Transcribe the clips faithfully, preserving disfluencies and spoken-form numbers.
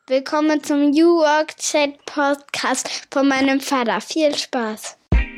Willkommen zum New Work Chat Podcast von meinem Vater. Viel Spaß!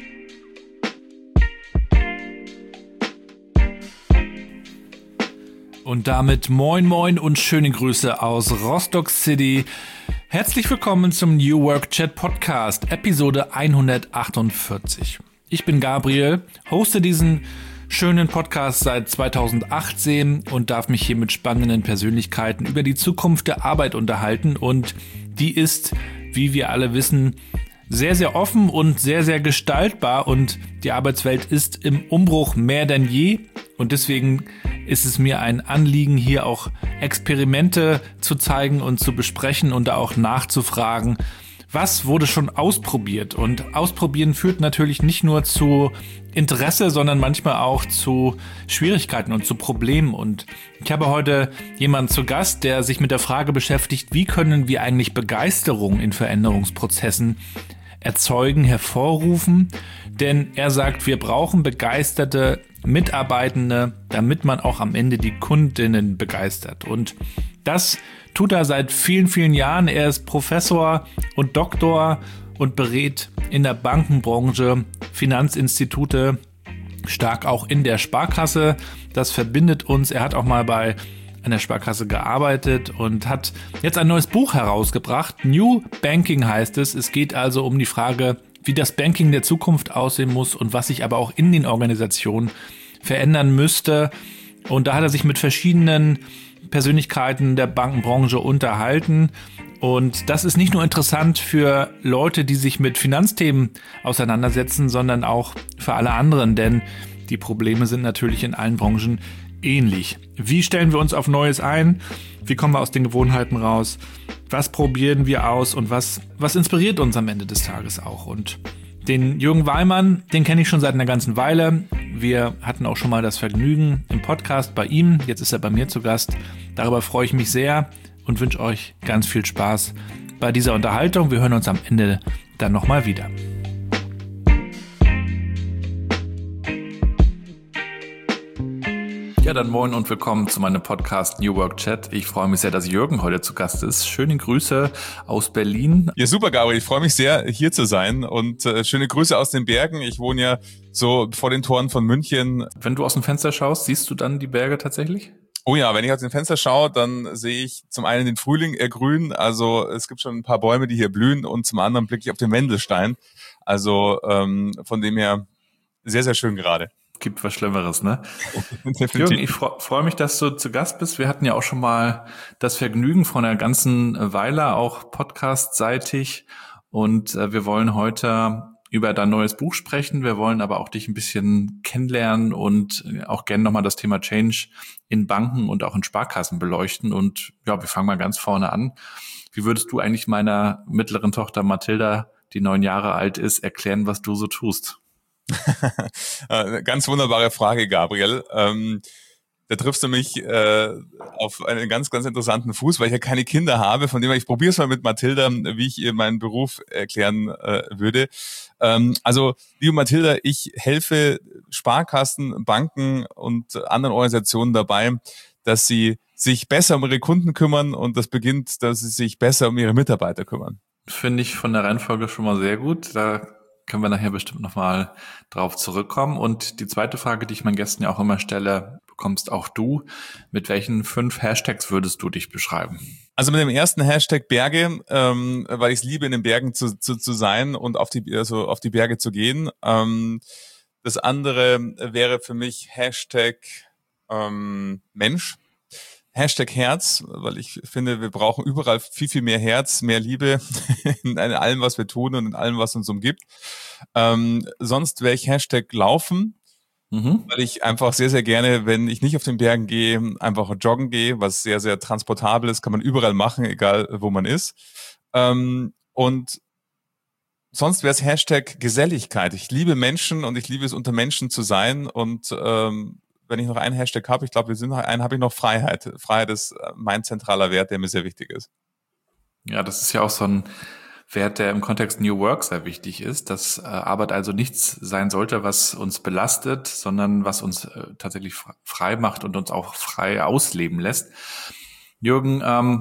Und damit moin moin und schöne Grüße aus Rostock City. Herzlich willkommen zum New Work Chat Podcast, Episode hundertachtundvierzig. Ich bin Gabriel, hoste diesen schönen Podcast seit zweitausendachtzehn und darf mich hier mit spannenden Persönlichkeiten über die Zukunft der Arbeit unterhalten. Und die ist, wie wir alle wissen, sehr, sehr offen und sehr, sehr gestaltbar. Und die Arbeitswelt ist im Umbruch mehr denn je. Und deswegen ist es mir ein Anliegen, hier auch Experimente zu zeigen und zu besprechen und da auch nachzufragen, was wurde schon ausprobiert. Und ausprobieren führt natürlich nicht nur zu Interesse, sondern manchmal auch zu Schwierigkeiten und zu Problemen. Und ich habe heute jemanden zu Gast, der sich mit der Frage beschäftigt, wie können wir eigentlich Begeisterung in Veränderungsprozessen erzeugen, hervorrufen. Denn er sagt, wir brauchen begeisterte Mitarbeitende, damit man auch am Ende die Kundinnen begeistert. Und das tut er seit vielen, vielen Jahren. Er ist Professor und Doktor und berät in der Bankenbranche, Finanzinstitute, stark auch in der Sparkasse. Das verbindet uns. Er hat auch mal bei einer Sparkasse gearbeitet und hat jetzt ein neues Buch herausgebracht. New Banking heißt es. Es geht also um die Frage, wie das Banking der Zukunft aussehen muss und was sich aber auch in den Organisationen verändern müsste. Und da hat er sich mit verschiedenen Persönlichkeiten der Bankenbranche unterhalten. Und das ist nicht nur interessant für Leute, die sich mit Finanzthemen auseinandersetzen, sondern auch für alle anderen, denn die Probleme sind natürlich in allen Branchen ähnlich. Wie stellen wir uns auf Neues ein? Wie kommen wir aus den Gewohnheiten raus? Was probieren wir aus und was, was inspiriert uns am Ende des Tages auch? Und den Jürgen Weimann, den kenne ich schon seit einer ganzen Weile. Wir hatten auch schon mal das Vergnügen im Podcast bei ihm. Jetzt ist er bei mir zu Gast. Darüber freue ich mich sehr und wünsche euch ganz viel Spaß bei dieser Unterhaltung. Wir hören uns am Ende dann nochmal wieder. Ja, dann moin und willkommen zu meinem Podcast New Work Chat. Ich freue mich sehr, dass Jürgen heute zu Gast ist. Schöne Grüße aus Berlin. Ja, super, Gabriel. Ich freue mich sehr, hier zu sein und äh, schöne Grüße aus den Bergen. Ich wohne ja so vor den Toren von München. Wenn du aus dem Fenster schaust, siehst du dann die Berge tatsächlich? Oh ja, wenn ich aus dem Fenster schaue, dann sehe ich zum einen den Frühling ergrünen. Also es gibt schon ein paar Bäume, die hier blühen, und zum anderen blicke ich auf den Wendelstein. Also ähm, von dem her sehr, sehr schön gerade. Gibt was Schlimmeres, ne? Jürgen, ich fre- freue mich, dass du zu Gast bist. Wir hatten ja auch schon mal das Vergnügen vor einer ganzen Weile, auch podcastseitig. Und äh, wir wollen heute über dein neues Buch sprechen. Wir wollen aber auch dich ein bisschen kennenlernen und auch gerne nochmal das Thema Change in Banken und auch in Sparkassen beleuchten. Und ja, wir fangen mal ganz vorne an. Wie würdest du eigentlich meiner mittleren Tochter Mathilda, die neun Jahre alt ist, erklären, was du so tust? Ganz wunderbare Frage, Gabriel. Ähm, da triffst du mich äh, auf einen ganz, ganz interessanten Fuß, weil ich ja keine Kinder habe. Von dem her, ich probiere es mal mit Mathilda, wie ich ihr meinen Beruf erklären äh, würde. Ähm, also, liebe Mathilda, ich helfe Sparkassen, Banken und anderen Organisationen dabei, dass sie sich besser um ihre Kunden kümmern, und das beginnt, dass sie sich besser um ihre Mitarbeiter kümmern. Finde ich von der Reihenfolge schon mal sehr gut. Da können wir nachher bestimmt nochmal drauf zurückkommen. Und die zweite Frage, die ich meinen Gästen ja auch immer stelle, bekommst auch du. Mit welchen fünf Hashtags würdest du dich beschreiben? Also mit dem ersten Hashtag Berge, ähm, weil ich es liebe, in den Bergen zu, zu, zu sein und auf die, also auf die Berge zu gehen. Ähm, das andere wäre für mich Hashtag ähm, Mensch. Hashtag Herz, weil ich finde, wir brauchen überall viel, viel mehr Herz, mehr Liebe in allem, was wir tun und in allem, was uns umgibt. Ähm, sonst wäre ich Hashtag Laufen, mhm. weil ich einfach sehr, sehr gerne, wenn ich nicht auf den Bergen gehe, einfach joggen gehe, was sehr, sehr transportabel ist, kann man überall machen, egal wo man ist. Ähm, und sonst wäre es Hashtag Geselligkeit. Ich liebe Menschen und ich liebe es, unter Menschen zu sein, und ähm, wenn ich noch einen Hashtag habe, ich glaube, wir sind noch einen, habe ich noch Freiheit. Freiheit ist mein zentraler Wert, der mir sehr wichtig ist. Ja, das ist ja auch so ein Wert, der im Kontext New Work sehr wichtig ist, dass äh, Arbeit also nichts sein sollte, was uns belastet, sondern was uns äh, tatsächlich frei macht und uns auch frei ausleben lässt. Jürgen, ähm,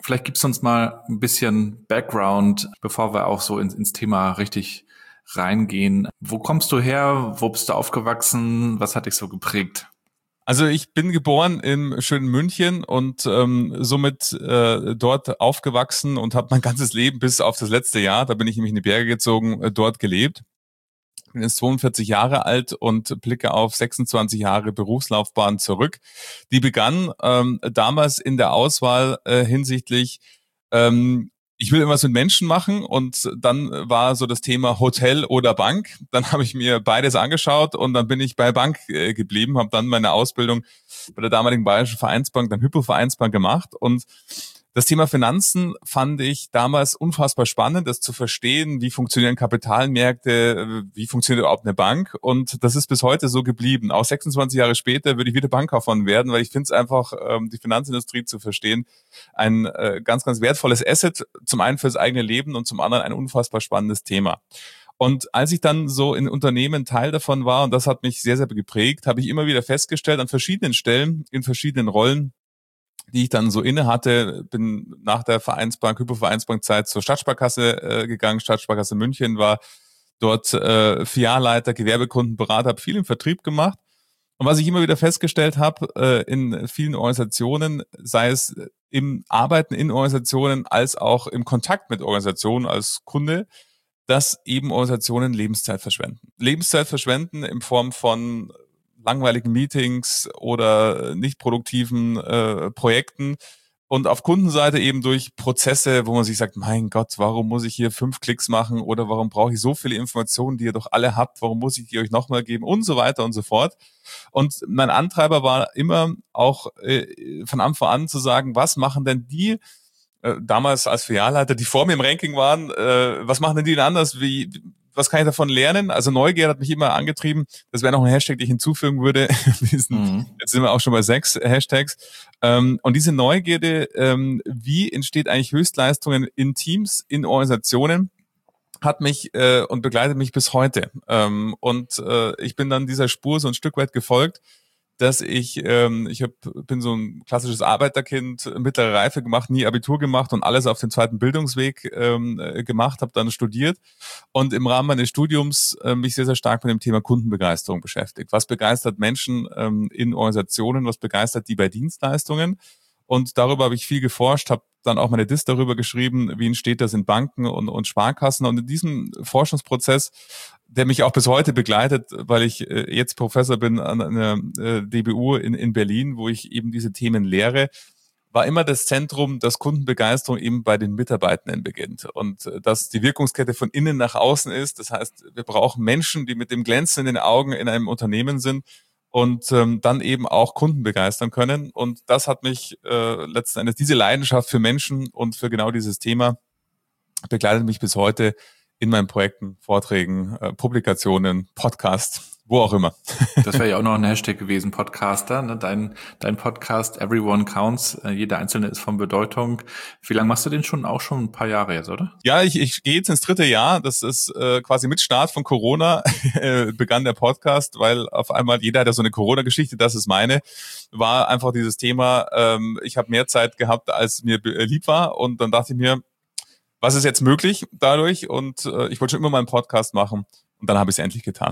Vielleicht gibst du uns mal ein bisschen Background, bevor wir auch so ins, ins Thema richtig reingehen. Wo kommst du her? Wo bist du aufgewachsen? Was hat dich so geprägt? Also ich bin geboren im schönen München und ähm, somit äh, dort aufgewachsen und habe mein ganzes Leben bis auf das letzte Jahr, da bin ich nämlich in die Berge gezogen, äh, dort gelebt. Ich bin jetzt zweiundvierzig Jahre alt und blicke auf sechsundzwanzig Jahre Berufslaufbahn zurück. Die begann ähm, damals in der Auswahl äh, hinsichtlich ähm, ich will irgendwas mit Menschen machen und dann war so das Thema Hotel oder Bank. Dann habe ich mir beides angeschaut und dann bin ich bei Bank äh, geblieben, habe dann meine Ausbildung bei der damaligen Bayerischen Vereinsbank, dann Hypo Vereinsbank gemacht und das Thema Finanzen fand ich damals unfassbar spannend, das zu verstehen, wie funktionieren Kapitalmärkte, wie funktioniert überhaupt eine Bank und das ist bis heute so geblieben. Auch sechsundzwanzig Jahre später würde ich wieder Bankkaufmann werden, weil ich finde es einfach, die Finanzindustrie zu verstehen, ein ganz, ganz wertvolles Asset, zum einen fürs eigene Leben und zum anderen ein unfassbar spannendes Thema. Und als ich dann so in Unternehmen Teil davon war, und das hat mich sehr, sehr geprägt, habe ich immer wieder festgestellt, an verschiedenen Stellen, in verschiedenen Rollen, die ich dann so inne hatte, bin nach der Vereinsbank, Hypo-Vereinsbank-Zeit zur Stadtsparkasse äh, gegangen, Stadtsparkasse München, war dort äh, Filialleiter, Gewerbekundenberater, habe viel im Vertrieb gemacht. Und was ich immer wieder festgestellt habe, äh, in vielen Organisationen, sei es im Arbeiten in Organisationen als auch im Kontakt mit Organisationen als Kunde, dass eben Organisationen Lebenszeit verschwenden. Lebenszeit verschwenden in Form von langweiligen Meetings oder nicht produktiven äh, Projekten und auf Kundenseite eben durch Prozesse, wo man sich sagt, mein Gott, warum muss ich hier fünf Klicks machen oder warum brauche ich so viele Informationen, die ihr doch alle habt, warum muss ich die euch nochmal geben und so weiter und so fort. Und mein Antreiber war immer auch äh, von Anfang an zu sagen, was machen denn die äh, damals als Filialleiter, die vor mir im Ranking waren, äh, was machen denn die denn anders, wie was kann ich davon lernen? Also Neugier hat mich immer angetrieben. Das wäre noch ein Hashtag, den ich hinzufügen würde. Diesen, mhm. Jetzt sind wir auch schon bei sechs Hashtags. Ähm, und diese Neugierde, ähm, wie entsteht eigentlich Höchstleistungen in Teams, in Organisationen, hat mich äh, und begleitet mich bis heute. Ähm, und äh, ich bin dann dieser Spur so ein Stück weit gefolgt, dass ich, ähm, ich hab, bin so ein klassisches Arbeiterkind, mittlere Reife gemacht, nie Abitur gemacht und alles auf dem zweiten Bildungsweg ähm, gemacht, habe dann studiert und im Rahmen meines Studiums äh, mich sehr, sehr stark mit dem Thema Kundenbegeisterung beschäftigt. Was begeistert Menschen ähm, in Organisationen, was begeistert die bei Dienstleistungen? Und darüber habe ich viel geforscht, habe dann auch meine Diss darüber geschrieben, wie entsteht das in Banken und, und Sparkassen. Und in diesem Forschungsprozess, der mich auch bis heute begleitet, weil ich äh, jetzt Professor bin an einer äh, D B U in, in Berlin, wo ich eben diese Themen lehre, war immer das Zentrum, dass Kundenbegeisterung eben bei den Mitarbeitenden beginnt und äh, dass die Wirkungskette von innen nach außen ist. Das heißt, wir brauchen Menschen, die mit dem Glänzen in den Augen in einem Unternehmen sind und ähm, dann eben auch Kunden begeistern können. Und das hat mich äh, letzten Endes, diese Leidenschaft für Menschen und für genau dieses Thema begleitet mich bis heute in meinen Projekten, Vorträgen, äh, Publikationen, Podcasts, wo auch immer. Das wäre ja auch noch ein Hashtag gewesen, Podcaster. Ne? Dein, dein Podcast, Everyone Counts, äh, jeder Einzelne ist von Bedeutung. Wie lange machst du den schon? Auch schon ein paar Jahre jetzt, oder? Ja, ich, ich gehe jetzt ins dritte Jahr. Das ist äh, quasi mit Start von Corona äh, begann der Podcast, weil auf einmal jeder hat ja so eine Corona-Geschichte, das ist meine, war einfach dieses Thema, ähm, ich habe mehr Zeit gehabt, als mir äh, lieb war und dann dachte ich mir, was ist jetzt möglich dadurch? Und äh, ich wollte schon immer mal einen Podcast machen und dann habe ich es endlich getan.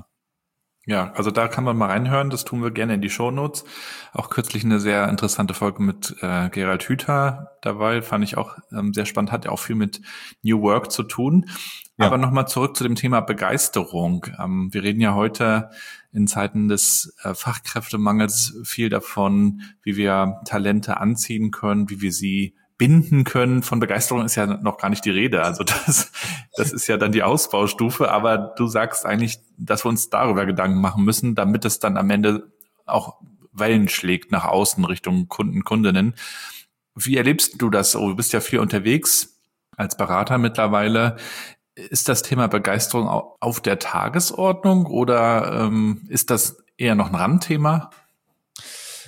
Ja, also da kann man mal reinhören, das tun wir gerne in die Shownotes. Auch kürzlich eine sehr interessante Folge mit äh, Gerald Hüther dabei, fand ich auch ähm, sehr spannend, hat ja auch viel mit New Work zu tun. Ja. Aber nochmal zurück zu dem Thema Begeisterung. Ähm, wir reden ja heute in Zeiten des äh, Fachkräftemangels viel davon, wie wir Talente anziehen können, wie wir sie binden können. Von Begeisterung ist ja noch gar nicht die Rede. Also das, das ist ja dann die Ausbaustufe. Aber du sagst eigentlich, dass wir uns darüber Gedanken machen müssen, damit es dann am Ende auch Wellen schlägt nach außen Richtung Kunden, Kundinnen. Wie erlebst du das? Oh, du bist ja viel unterwegs als Berater mittlerweile. Ist das Thema Begeisterung auf der Tagesordnung oder ähm, ist das eher noch ein Randthema?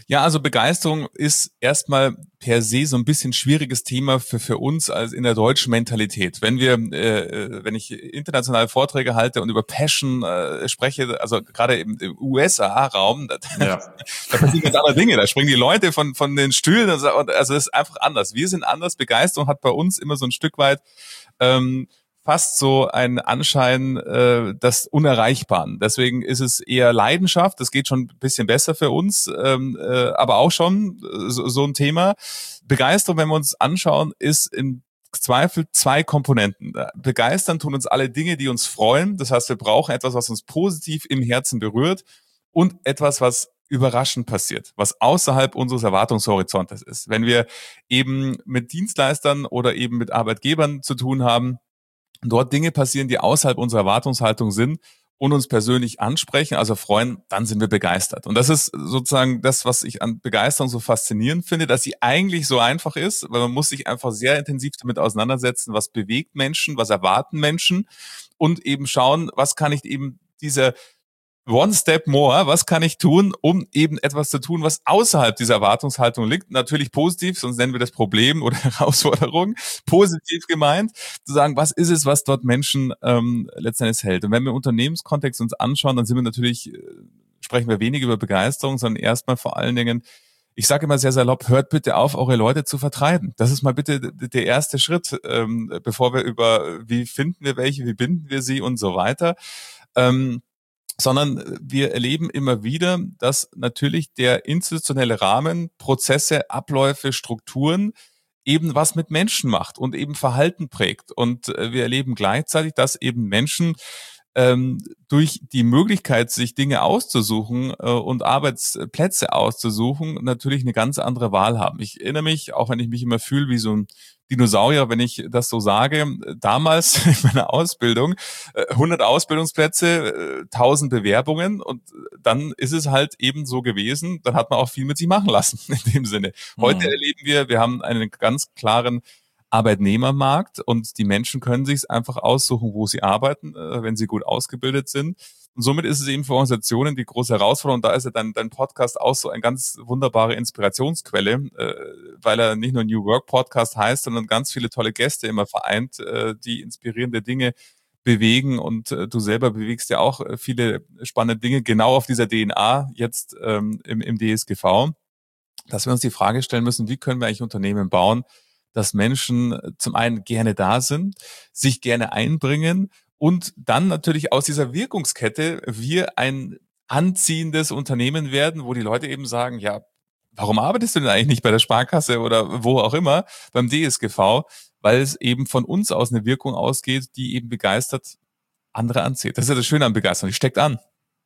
Ja, also Begeisterung ist erstmal per se so ein bisschen schwieriges Thema für für uns als in der deutschen Mentalität. Wenn wir, äh, wenn ich internationale Vorträge halte und über Passion äh, spreche, also gerade im, im U S A-Raum, da, Ja. da passieren ganz andere Dinge. Da springen die Leute von von den Stühlen und so, und also es ist einfach anders. Wir sind anders. Begeisterung hat bei uns immer so ein Stück weit ähm, fast so ein Anschein äh, des Unerreichbaren. Deswegen ist es eher Leidenschaft. Das geht schon ein bisschen besser für uns, ähm, äh, aber auch schon äh, so, so ein Thema. Begeisterung, wenn wir uns anschauen, ist im Zweifel zwei Komponenten. Begeistern tun uns alle Dinge, die uns freuen. Das heißt, wir brauchen etwas, was uns positiv im Herzen berührt und etwas, was überraschend passiert, was außerhalb unseres Erwartungshorizontes ist. Wenn wir eben mit Dienstleistern oder eben mit Arbeitgebern zu tun haben, dort Dinge passieren, die außerhalb unserer Erwartungshaltung sind und uns persönlich ansprechen, also freuen, dann sind wir begeistert. Und das ist sozusagen das, was ich an Begeisterung so faszinierend finde, dass sie eigentlich so einfach ist, weil man muss sich einfach sehr intensiv damit auseinandersetzen, was bewegt Menschen, was erwarten Menschen und eben schauen, was kann ich eben dieser One Step More, was kann ich tun, um eben etwas zu tun, was außerhalb dieser Erwartungshaltung liegt? Natürlich positiv, sonst nennen wir das Problem oder Herausforderung. Positiv gemeint, zu sagen, was ist es, was dort Menschen ähm, letztendlich hält? Und wenn wir im Unternehmenskontext uns anschauen, dann sind wir natürlich, äh, sprechen wir wenig über Begeisterung, sondern erstmal vor allen Dingen, ich sage immer sehr salopp, hört bitte auf, eure Leute zu vertreiben. Das ist mal bitte der erste Schritt, ähm, bevor wir über, wie finden wir welche, wie binden wir sie und so weiter. Ähm, sondern wir erleben immer wieder, dass natürlich der institutionelle Rahmen, Prozesse, Abläufe, Strukturen eben was mit Menschen macht und eben Verhalten prägt. Und wir erleben gleichzeitig, dass eben Menschen ähm, durch die Möglichkeit, sich Dinge auszusuchen äh, und Arbeitsplätze auszusuchen, natürlich eine ganz andere Wahl haben. Ich erinnere mich, auch wenn ich mich immer fühle wie so ein Dinosaurier, wenn ich das so sage, damals in meiner Ausbildung, hundert Ausbildungsplätze, tausend Bewerbungen und dann ist es halt eben so gewesen, dann hat man auch viel mit sich machen lassen in dem Sinne. Heute mhm. erleben wir, wir haben einen ganz klaren Arbeitnehmermarkt und die Menschen können sich es einfach aussuchen, wo sie arbeiten, wenn sie gut ausgebildet sind. Und somit ist es eben für Organisationen die große Herausforderung. Da ist ja dein, dein Podcast auch so eine ganz wunderbare Inspirationsquelle, äh, weil er nicht nur New Work Podcast heißt, sondern ganz viele tolle Gäste immer vereint, äh, die inspirierende Dinge bewegen. Und äh, du selber bewegst ja auch äh, viele spannende Dinge genau auf dieser D N A jetzt ähm, im, im D S G V, dass wir uns die Frage stellen müssen, wie können wir eigentlich Unternehmen bauen, dass Menschen zum einen gerne da sind, sich gerne einbringen, und dann natürlich aus dieser Wirkungskette wir ein anziehendes Unternehmen werden, wo die Leute eben sagen, ja, warum arbeitest du denn eigentlich nicht bei der Sparkasse oder wo auch immer, beim D S G V? Weil es eben von uns aus eine Wirkung ausgeht, die eben begeistert andere anzieht. Das ist ja das Schöne an Begeisterung, die steckt an.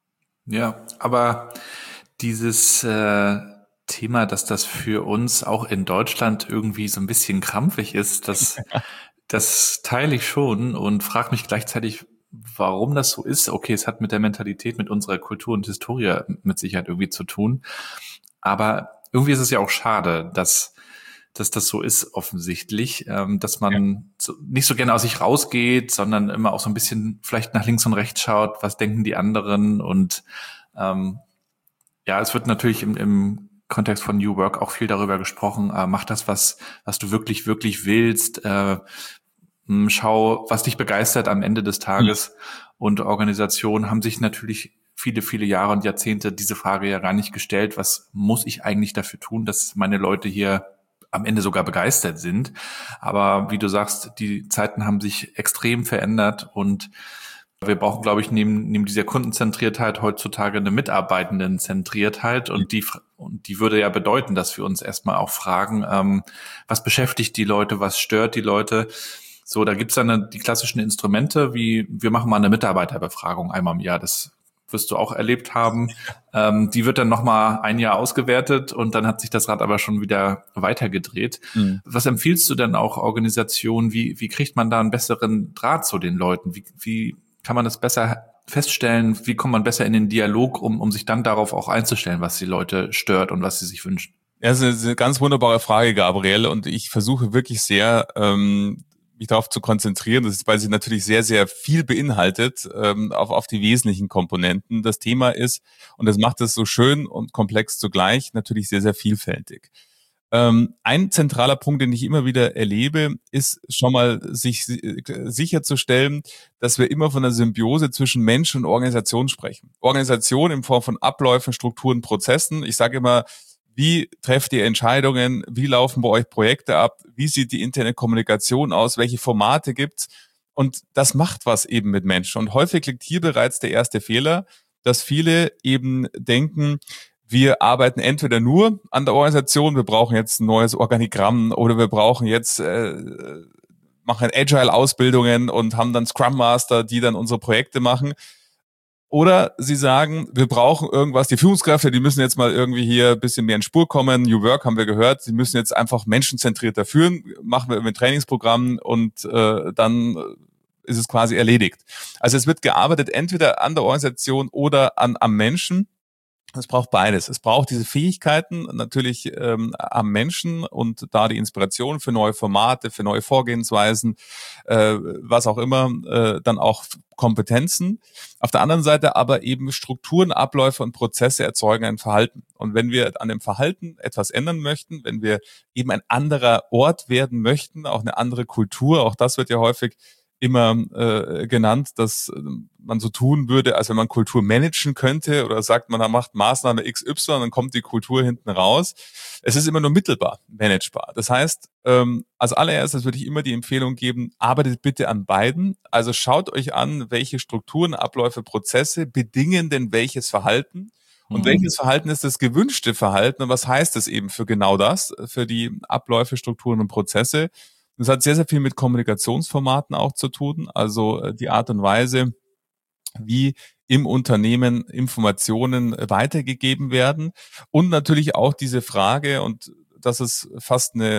Ja, aber dieses äh, Thema, dass das für uns auch in Deutschland irgendwie so ein bisschen krampfig ist, das Das teile ich schon und frage mich gleichzeitig, warum das so ist. Okay, es hat mit der Mentalität, mit unserer Kultur und Historie mit Sicherheit irgendwie zu tun. Aber irgendwie ist es ja auch schade, dass, dass das so ist offensichtlich, ähm, dass man ja. so, nicht so gerne aus sich rausgeht, sondern immer auch so ein bisschen vielleicht nach links und rechts schaut, was denken die anderen. Und ähm, ja, es wird natürlich im, im Kontext von New Work auch viel darüber gesprochen, äh, mach das, was, was du wirklich, wirklich willst, äh, schau, was dich begeistert am Ende des Tages. Mhm. Und Organisationen haben sich natürlich viele, viele Jahre und Jahrzehnte diese Frage ja gar nicht gestellt, was muss ich eigentlich dafür tun, dass meine Leute hier am Ende sogar begeistert sind. Aber wie du sagst, die Zeiten haben sich extrem verändert und wir brauchen, glaube ich, neben, neben dieser Kundenzentriertheit heutzutage eine Mitarbeitendenzentriertheit und die, und die würde ja bedeuten, dass wir uns erstmal auch fragen, ähm, was beschäftigt die Leute, was stört die Leute? So, da gibt's dann eine, die klassischen Instrumente, wie wir machen mal eine Mitarbeiterbefragung einmal im Jahr. Das wirst du auch erlebt haben. Ähm, die wird dann nochmal ein Jahr ausgewertet und dann hat sich das Rad aber schon wieder weitergedreht. Mhm. Was empfiehlst du denn auch Organisationen? Wie, wie kriegt man da einen besseren Draht zu den Leuten? Wie, wie kann man das besser feststellen? Wie kommt man besser in den Dialog, um, um sich dann darauf auch einzustellen, was die Leute stört und was sie sich wünschen? Ja, das ist eine ganz wunderbare Frage, Gabriele, und ich versuche wirklich sehr, ähm, mich darauf zu konzentrieren. Das ist, weil sie natürlich sehr, sehr viel beinhaltet, ähm, auf, auf die wesentlichen Komponenten. Das Thema ist, und das macht es so schön und komplex zugleich, natürlich sehr, sehr vielfältig. Ähm, ein zentraler Punkt, den ich immer wieder erlebe, ist schon mal sich sicherzustellen, dass wir immer von einer Symbiose zwischen Mensch und Organisation sprechen. Organisation in Form von Abläufen, Strukturen, Prozessen. Ich sage immer, wie trefft ihr Entscheidungen? Wie laufen bei euch Projekte ab? Wie sieht die interne Kommunikation aus? Welche Formate gibt's? Und das macht was eben mit Menschen. Und häufig liegt hier bereits der erste Fehler, dass viele eben denken, wir arbeiten entweder nur an der Organisation, wir brauchen jetzt ein neues Organigramm oder wir brauchen jetzt, äh, machen Agile-Ausbildungen und haben dann Scrum Master, die dann unsere Projekte machen. Oder sie sagen, wir brauchen irgendwas, die Führungskräfte, die müssen jetzt mal irgendwie hier ein bisschen mehr in Spur kommen. New Work haben wir gehört, sie müssen jetzt einfach menschenzentrierter führen, machen wir über ein Trainingsprogramm und äh, dann ist es quasi erledigt. Also es wird gearbeitet entweder an der Organisation oder an am Menschen. Es braucht beides. Es braucht diese Fähigkeiten natürlich ähm, am Menschen und da die Inspiration für neue Formate, für neue Vorgehensweisen, äh, was auch immer, äh, dann auch Kompetenzen. Auf der anderen Seite aber eben Strukturen, Abläufe und Prozesse erzeugen ein Verhalten. Und wenn wir an dem Verhalten etwas ändern möchten, wenn wir eben ein anderer Ort werden möchten, auch eine andere Kultur, auch das wird ja häufig immer äh, genannt, dass äh, man so tun würde, als wenn man Kultur managen könnte oder sagt, man macht Maßnahme X Y, dann kommt die Kultur hinten raus. Es ist immer nur mittelbar managebar. Das heißt, ähm, als allererstes würde ich immer die Empfehlung geben, arbeitet bitte an beiden. Also schaut euch an, welche Strukturen, Abläufe, Prozesse bedingen denn welches Verhalten und mhm. welches Verhalten ist das gewünschte Verhalten und was heißt es eben für genau das, für die Abläufe, Strukturen und Prozesse. Das hat sehr, sehr viel mit Kommunikationsformaten auch zu tun, also die Art und Weise, wie im Unternehmen Informationen weitergegeben werden und natürlich auch diese Frage, und das ist fast eine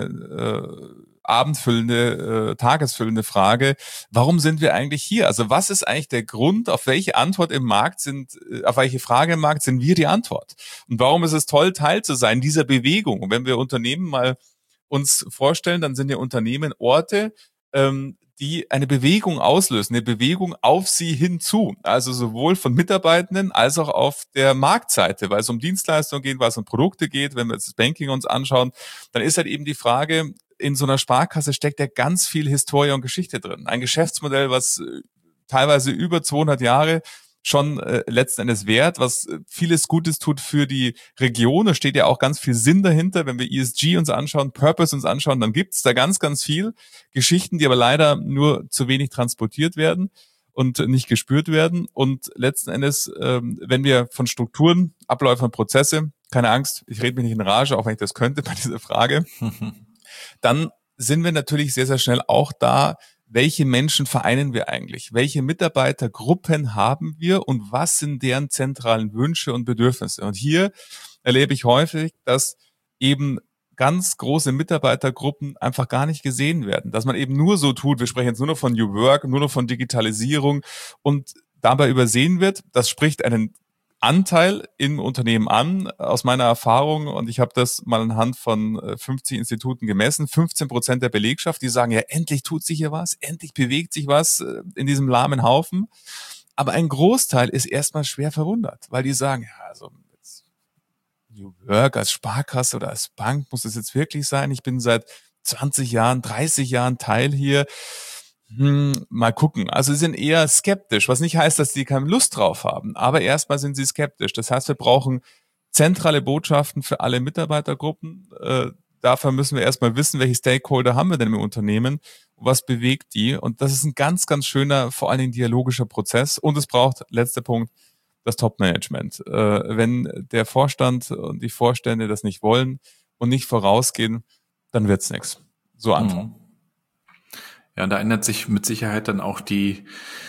äh, abendfüllende, äh, tagesfüllende Frage, warum sind wir eigentlich hier? Also was ist eigentlich der Grund, auf welche Antwort im Markt sind, äh, auf welche Frage im Markt sind wir die Antwort? Und warum ist es toll, Teil zu sein dieser Bewegung? Und wenn wir Unternehmen mal uns vorstellen, dann sind ja Unternehmen Orte, ähm, die eine Bewegung auslösen, eine Bewegung auf sie hinzu. Also sowohl von Mitarbeitenden als auch auf der Marktseite, weil es um Dienstleistungen geht, weil es um Produkte geht. Wenn wir jetzt das Banking uns anschauen, dann ist halt eben die Frage, in so einer Sparkasse steckt ja ganz viel Historie und Geschichte drin. Ein Geschäftsmodell, was teilweise über zweihundert Jahre schon äh, letzten Endes wert, was äh, vieles Gutes tut für die Region. Da steht ja auch ganz viel Sinn dahinter. Wenn wir E S G uns anschauen, Purpose uns anschauen, dann gibt's da ganz, ganz viel Geschichten, die aber leider nur zu wenig transportiert werden und nicht gespürt werden. Und letzten Endes, ähm, wenn wir von Strukturen, Abläufen und Prozesse, keine Angst, ich rede mich nicht in Rage, auch wenn ich das könnte bei dieser Frage, dann sind wir natürlich sehr, sehr schnell auch da, welche Menschen vereinen wir eigentlich? Welche Mitarbeitergruppen haben wir und was sind deren zentralen Wünsche und Bedürfnisse? Und hier erlebe ich häufig, dass eben ganz große Mitarbeitergruppen einfach gar nicht gesehen werden. Dass man eben nur so tut, wir sprechen jetzt nur noch von New Work, nur noch von Digitalisierung und dabei übersehen wird, das spricht einen Anteil im Unternehmen an, aus meiner Erfahrung, und ich habe das mal anhand von fünfzig Instituten gemessen, fünfzehn Prozent der Belegschaft, die sagen, ja, endlich tut sich hier was, endlich bewegt sich was in diesem lahmen Haufen. Aber ein Großteil ist erstmal schwer verwundert, weil die sagen, ja, also jetzt New Work als Sparkasse oder als Bank muss es jetzt wirklich sein? Ich bin seit zwanzig Jahren, dreißig Jahren Teil hier. Hm, mal gucken. Also sie sind eher skeptisch, was nicht heißt, dass sie keine Lust drauf haben. Aber erstmal sind sie skeptisch. Das heißt, wir brauchen zentrale Botschaften für alle Mitarbeitergruppen. Äh, dafür müssen wir erstmal wissen, welche Stakeholder haben wir denn im Unternehmen, was bewegt die. Und das ist ein ganz, ganz schöner, vor allen Dingen dialogischer Prozess. Und es braucht, letzter Punkt, das Top-Management. Äh, wenn der Vorstand und die Vorstände das nicht wollen und nicht vorausgehen, dann wird's nichts. So einfach. Mhm. Ja, und da ändert sich mit Sicherheit dann auch die,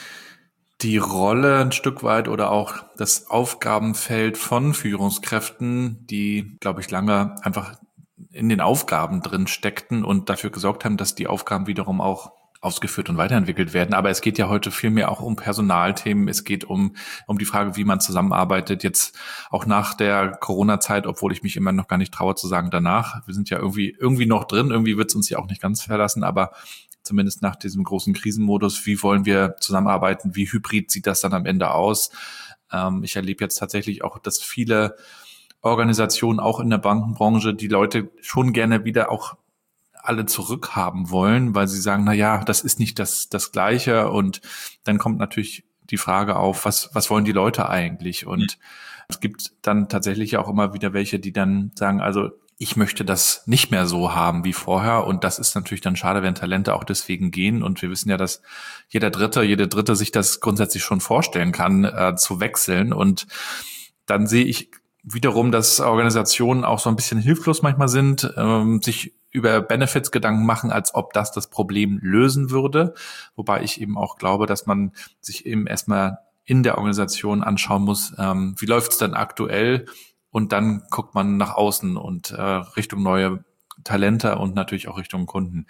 die Rolle ein Stück weit oder auch das Aufgabenfeld von Führungskräften, die, glaube ich, lange einfach in den Aufgaben drin steckten und dafür gesorgt haben, dass die Aufgaben wiederum auch ausgeführt und weiterentwickelt werden. Aber es geht ja heute viel mehr auch um Personalthemen. Es geht um, um die Frage, wie man zusammenarbeitet. Jetzt auch nach der Corona-Zeit, obwohl ich mich immer noch gar nicht traue zu sagen danach. Wir sind ja irgendwie, irgendwie noch drin. Irgendwie wird es uns ja auch nicht ganz verlassen. Aber zumindest nach diesem großen Krisenmodus, wie wollen wir zusammenarbeiten, wie hybrid sieht das dann am Ende aus. Ähm, ich erlebe jetzt tatsächlich auch, dass viele Organisationen, auch in der Bankenbranche, die Leute schon gerne wieder auch alle zurückhaben wollen, weil sie sagen, na ja, das ist nicht das, das Gleiche. Und dann kommt natürlich die Frage auf, was, was wollen die Leute eigentlich? Und es gibt dann tatsächlich auch immer wieder welche, die dann sagen, also ich möchte das nicht mehr so haben wie vorher. Und das ist natürlich dann schade, wenn Talente auch deswegen gehen. Und wir wissen ja, dass jeder Dritte, jede Dritte sich das grundsätzlich schon vorstellen kann, äh, zu wechseln. Und dann sehe ich wiederum, dass Organisationen auch so ein bisschen hilflos manchmal sind, ähm, sich über Benefits Gedanken machen, als ob das das Problem lösen würde. Wobei ich eben auch glaube, dass man sich eben erstmal in der Organisation anschauen muss, ähm, wie läuft es denn aktuell? Und dann guckt man nach außen und äh, Richtung neue Talente und natürlich auch Richtung Kunden.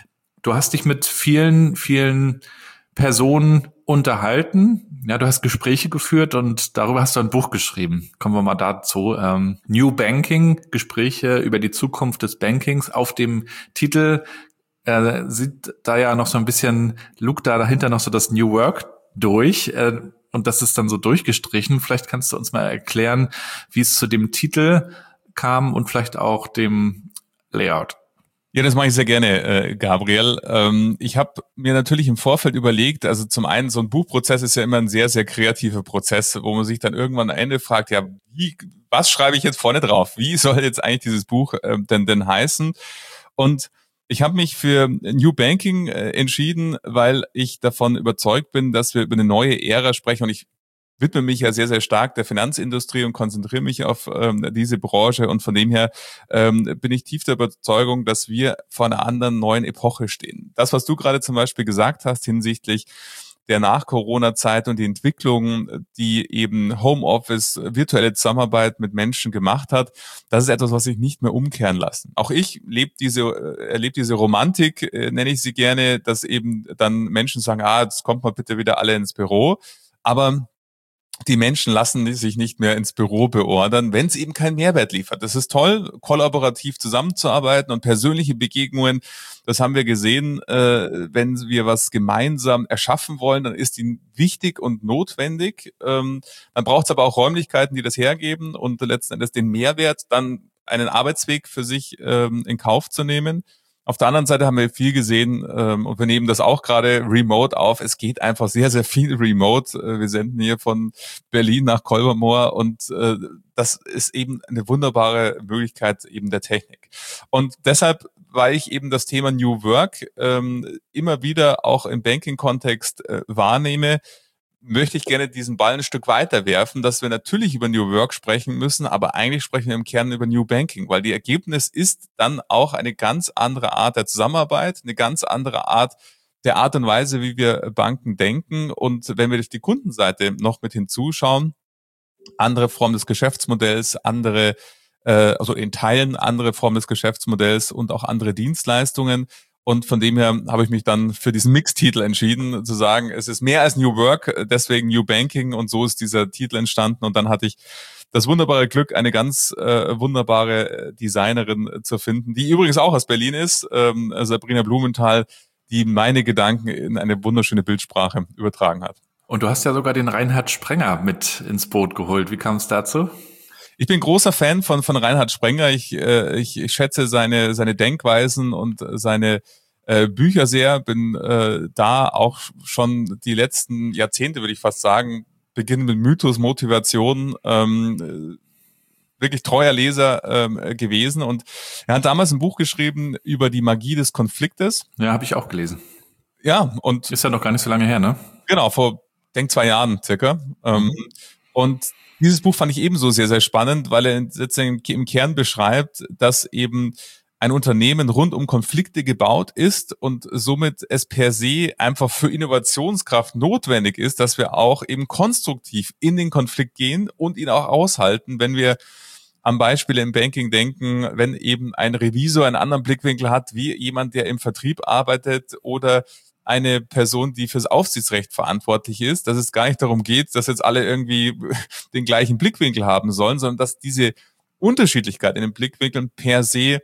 Du hast dich mit vielen, vielen Personen unterhalten. Ja, du hast Gespräche geführt und darüber hast du ein Buch geschrieben. Kommen wir mal dazu. Ähm, New Banking, Gespräche über die Zukunft des Bankings. Auf dem Titel äh, sieht da ja noch so ein bisschen, lugt da dahinter noch so das New Work durch. Äh, und das ist dann so durchgestrichen. Vielleicht kannst du uns mal erklären, wie es zu dem Titel kam und vielleicht auch dem Layout. Ja, das mache ich sehr gerne, äh, Gabriel. Ähm, ich habe mir natürlich im Vorfeld überlegt, also zum einen, so ein Buchprozess ist ja immer ein sehr, sehr kreativer Prozess, wo man sich dann irgendwann am Ende fragt, ja, wie, was schreibe ich jetzt vorne drauf? Wie soll jetzt eigentlich dieses Buch äh, denn, denn heißen? Und ich habe mich für New Banking äh, entschieden, weil ich davon überzeugt bin, dass wir über eine neue Ära sprechen und ich widme mich ja sehr, sehr stark der Finanzindustrie und konzentriere mich auf ähm, diese Branche und von dem her ähm, bin ich tief der Überzeugung, dass wir vor einer anderen neuen Epoche stehen. Das, was du gerade zum Beispiel gesagt hast hinsichtlich der Nach-Corona-Zeit und die Entwicklung, die eben Homeoffice, virtuelle Zusammenarbeit mit Menschen gemacht hat, das ist etwas, was sich nicht mehr umkehren lassen. Auch ich lebe diese, erlebe diese Romantik, äh, nenne ich sie gerne, dass eben dann Menschen sagen, ah, jetzt kommt mal bitte wieder alle ins Büro, aber die Menschen lassen sich nicht mehr ins Büro beordern, wenn es eben keinen Mehrwert liefert. Das ist toll, kollaborativ zusammenzuarbeiten und persönliche Begegnungen. Das haben wir gesehen, äh, wenn wir was gemeinsam erschaffen wollen, dann ist die wichtig und notwendig. Ähm, dann braucht es aber auch Räumlichkeiten, die das hergeben und letzten Endes den Mehrwert, dann einen Arbeitsweg für sich ähm, in Kauf zu nehmen. Auf der anderen Seite haben wir viel gesehen ähm, und wir nehmen das auch gerade remote auf. Es geht einfach sehr, sehr viel remote. Äh, wir senden hier von Berlin nach Kolbermoor und äh, das ist eben eine wunderbare Möglichkeit eben der Technik. Und deshalb, weil ich eben das Thema New Work ähm, immer wieder auch im Banking-Kontext äh, wahrnehme, möchte ich gerne diesen Ball ein Stück weiter werfen, dass wir natürlich über New Work sprechen müssen, aber eigentlich sprechen wir im Kern über New Banking, weil die Ergebnis ist dann auch eine ganz andere Art der Zusammenarbeit, eine ganz andere Art der Art und Weise, wie wir Banken denken. Und wenn wir durch die Kundenseite noch mit hinzuschauen, andere Form des Geschäftsmodells, andere, äh, also in Teilen andere Form des Geschäftsmodells und auch andere Dienstleistungen. Und von dem her habe ich mich dann für diesen Mixtitel entschieden, zu sagen, es ist mehr als New Work, deswegen New Banking und so ist dieser Titel entstanden. Und dann hatte ich das wunderbare Glück, eine ganz äh, wunderbare Designerin zu finden, die übrigens auch aus Berlin ist, ähm, Sabrina Blumenthal, die meine Gedanken in eine wunderschöne Bildsprache übertragen hat. Und du hast ja sogar den Reinhard Sprenger mit ins Boot geholt. Wie kam es dazu? Ich bin großer Fan von von Reinhard Sprenger. Ich äh, ich, ich schätze seine seine Denkweisen und seine äh, Bücher sehr. Bin äh, da auch schon die letzten Jahrzehnte, würde ich fast sagen, beginnen mit Mythos, Motivation, ähm, wirklich treuer Leser ähm, gewesen. Und er hat damals ein Buch geschrieben über die Magie des Konfliktes. Ja, habe ich auch gelesen. Ja, und ist ja noch gar nicht so lange her, ne? Genau, vor denk zwei Jahren circa. Ähm, mhm. Und dieses Buch fand ich ebenso sehr, sehr spannend, weil er jetzt im Kern beschreibt, dass eben ein Unternehmen rund um Konflikte gebaut ist und somit es per se einfach für Innovationskraft notwendig ist, dass wir auch eben konstruktiv in den Konflikt gehen und ihn auch aushalten, wenn wir am Beispiel im Banking denken, wenn eben ein Revisor einen anderen Blickwinkel hat, wie jemand, der im Vertrieb arbeitet oder eine Person, die fürs Aufsichtsrecht verantwortlich ist, dass es gar nicht darum geht, dass jetzt alle irgendwie den gleichen Blickwinkel haben sollen, sondern dass diese Unterschiedlichkeit in den Blickwinkeln per se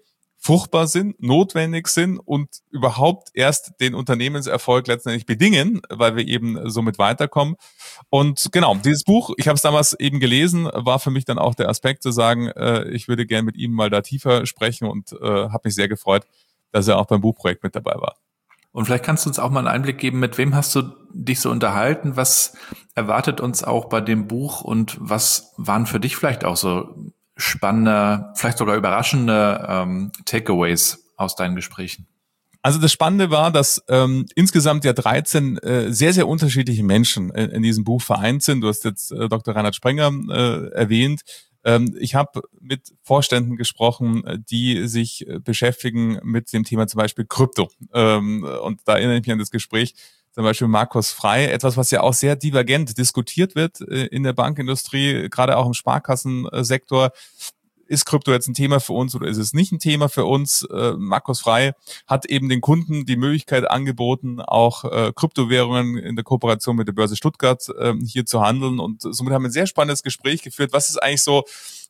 fruchtbar sind, notwendig sind und überhaupt erst den Unternehmenserfolg letztendlich bedingen, weil wir eben somit weiterkommen. Und genau, dieses Buch, ich habe es damals eben gelesen, war für mich dann auch der Aspekt zu sagen, äh, ich würde gerne mit ihm mal da tiefer sprechen und äh, habe mich sehr gefreut, dass er auch beim Buchprojekt mit dabei war. Und vielleicht kannst du uns auch mal einen Einblick geben, mit wem hast du dich so unterhalten? Was erwartet uns auch bei dem Buch und was waren für dich vielleicht auch so spannende, vielleicht sogar überraschende ähm, Takeaways aus deinen Gesprächen? Also das Spannende war, dass ähm, insgesamt ja dreizehn äh, sehr, sehr unterschiedliche Menschen in, in diesem Buch vereint sind. Du hast jetzt äh, Doktor Reinhard Sprenger äh, erwähnt. Ähm, ich habe mit Vorständen gesprochen, die sich äh, beschäftigen mit dem Thema zum Beispiel Krypto. Ähm, und da erinnere ich mich an das Gespräch, zum Beispiel Markus Frey, etwas, was ja auch sehr divergent diskutiert wird äh, in der Bankindustrie, gerade auch im Sparkassensektor. Ist Krypto jetzt ein Thema für uns oder ist es nicht ein Thema für uns? Äh, Markus Frey hat eben den Kunden die Möglichkeit angeboten, auch äh, Kryptowährungen in der Kooperation mit der Börse Stuttgart äh, hier zu handeln. Und somit haben wir ein sehr spannendes Gespräch geführt. Was ist eigentlich so,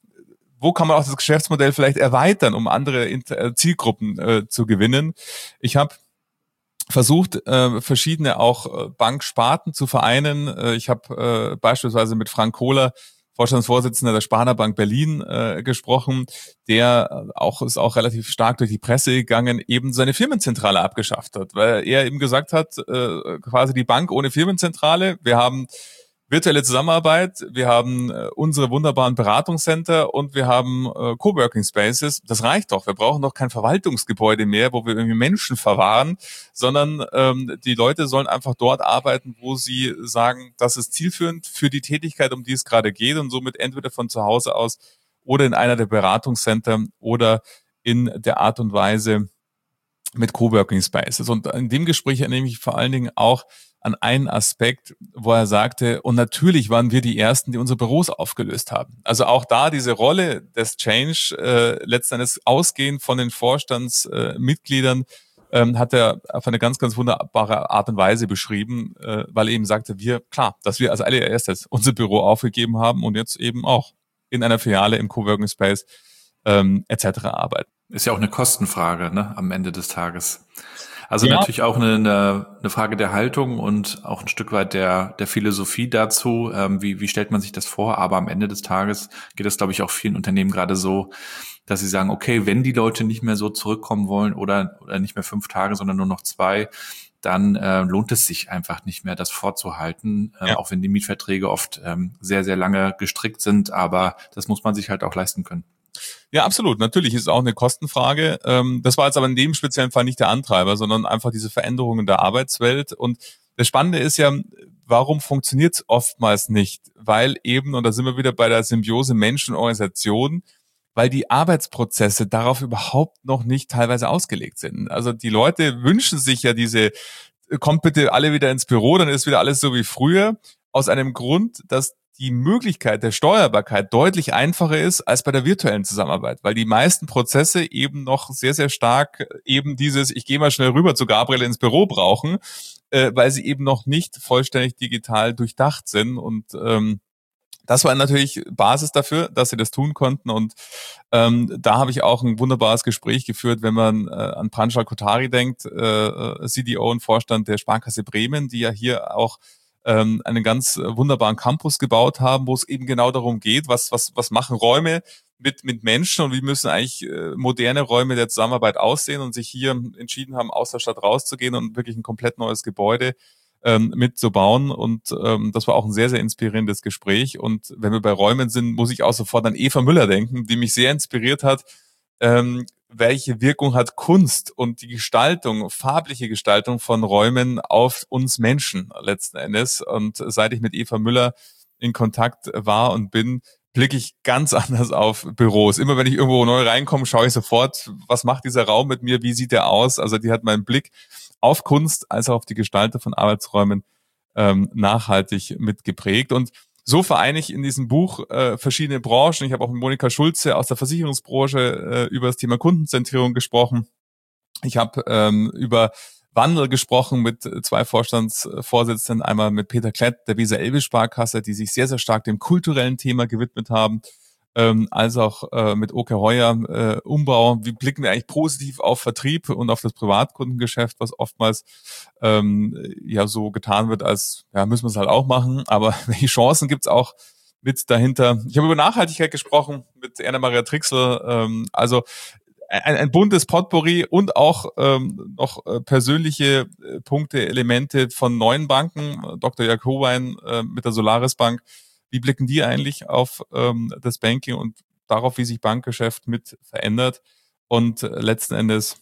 wo kann man auch das Geschäftsmodell vielleicht erweitern, um andere Inter- Zielgruppen äh, zu gewinnen? Ich habe versucht, äh, verschiedene auch äh, Banksparten zu vereinen. Äh, ich habe äh, beispielsweise mit Frank Kohler, Vorstandsvorsitzender der Sparda Bank Berlin, äh, gesprochen, der auch ist auch relativ stark durch die Presse gegangen, eben seine Firmenzentrale abgeschafft hat, weil er eben gesagt hat, äh, quasi die Bank ohne Firmenzentrale, wir haben virtuelle Zusammenarbeit, wir haben äh, unsere wunderbaren Beratungscenter und wir haben äh, Coworking Spaces. Das reicht doch. Wir brauchen doch kein Verwaltungsgebäude mehr, wo wir irgendwie Menschen verwahren, sondern ähm, die Leute sollen einfach dort arbeiten, wo sie sagen, das ist zielführend für die Tätigkeit, um die es gerade geht und somit entweder von zu Hause aus oder in einer der Beratungscenter oder in der Art und Weise mit Coworking Spaces. Und in dem Gespräch erinnere ich mich vor allen Dingen auch an einen Aspekt, wo er sagte, und natürlich waren wir die Ersten, die unsere Büros aufgelöst haben. Also auch da diese Rolle des Change, äh, letzten Endes ausgehend von den Vorstandsmitgliedern, äh, ähm, hat er auf eine ganz, ganz wunderbare Art und Weise beschrieben, äh, weil er eben sagte, wir, klar, dass wir als allererstes unser Büro aufgegeben haben und jetzt eben auch in einer Filiale im Coworking Space ähm, et cetera arbeiten. Ist ja auch eine Kostenfrage, ne, am Ende des Tages. Also ja. Natürlich auch eine, eine, eine Frage der Haltung und auch ein Stück weit der, der Philosophie dazu. Ähm, wie, wie stellt man sich das vor? Aber am Ende des Tages geht es, glaube ich, auch vielen Unternehmen gerade so, dass sie sagen, okay, wenn die Leute nicht mehr so zurückkommen wollen oder, oder nicht mehr fünf Tage, sondern nur noch zwei, dann äh, lohnt es sich einfach nicht mehr, das vorzuhalten, äh, ja. Auch wenn die Mietverträge oft ähm, sehr, sehr lange gestrickt sind. Aber das muss man sich halt auch leisten können. Ja, absolut. Natürlich ist es auch eine Kostenfrage. Das war jetzt aber in dem speziellen Fall nicht der Antreiber, sondern einfach diese Veränderungen der Arbeitswelt. Und das Spannende ist ja, warum funktioniert es oftmals nicht? Weil eben, und da sind wir wieder bei der Symbiose Mensch und Organisation, weil die Arbeitsprozesse darauf überhaupt noch nicht teilweise ausgelegt sind. Also die Leute wünschen sich ja diese, kommt bitte alle wieder ins Büro, dann ist wieder alles so wie früher, aus einem Grund, dass die Möglichkeit der Steuerbarkeit deutlich einfacher ist als bei der virtuellen Zusammenarbeit, weil die meisten Prozesse eben noch sehr, sehr stark eben dieses, ich gehe mal schnell rüber zu Gabriel ins Büro brauchen, äh, weil sie eben noch nicht vollständig digital durchdacht sind. Und ähm, das war natürlich Basis dafür, dass sie das tun konnten. Und ähm, da habe ich auch ein wunderbares Gespräch geführt, wenn man äh, an Pranjal Kothari denkt, äh, C D O und Vorstand der Sparkasse Bremen, die ja hier auch einen ganz wunderbaren Campus gebaut haben, wo es eben genau darum geht, was was was machen Räume mit mit Menschen und wie müssen eigentlich moderne Räume der Zusammenarbeit aussehen und sich hier entschieden haben, aus der Stadt rauszugehen und wirklich ein komplett neues Gebäude ähm, mitzubauen. Und ähm, das war auch ein sehr, sehr inspirierendes Gespräch. Und wenn wir bei Räumen sind, muss ich auch sofort an Eva Müller denken, die mich sehr inspiriert hat, ähm, welche Wirkung hat Kunst und die Gestaltung, farbliche Gestaltung von Räumen auf uns Menschen letzten Endes. Und seit ich mit Eva Müller in Kontakt war und bin, blicke ich ganz anders auf Büros. Immer wenn ich irgendwo neu reinkomme, schaue ich sofort, was macht dieser Raum mit mir, wie sieht der aus? Also die hat meinen Blick auf Kunst als auch auf die Gestaltung von Arbeitsräumen ähm, nachhaltig mitgeprägt. Und so vereine ich in diesem Buch äh, verschiedene Branchen. Ich habe auch mit Monika Schulze aus der Versicherungsbranche äh, über das Thema Kundenzentrierung gesprochen. Ich habe ähm, über Wandel gesprochen mit zwei Vorstandsvorsitzenden, einmal mit Peter Klett der Weser Elbe Sparkasse, die sich sehr, sehr stark dem kulturellen Thema gewidmet haben. ähm, als auch äh, mit Oke Heuer äh, Umbau. Wie blicken wir eigentlich positiv auf Vertrieb und auf das Privatkundengeschäft, was oftmals ähm, ja so getan wird, als ja müssen wir es halt auch machen. Aber welche Chancen gibt's auch mit dahinter? Ich habe über Nachhaltigkeit gesprochen mit Erna-Maria Trixl. Ähm, also ein, ein buntes Potpourri und auch ähm, noch äh, persönliche äh, Punkte, Elemente von neuen Banken. Doktor Jörg Hohwein äh, mit der Solaris Bank. Wie blicken die eigentlich auf ähm, das Banking und darauf, wie sich Bankgeschäft mit verändert? Und äh, letzten Endes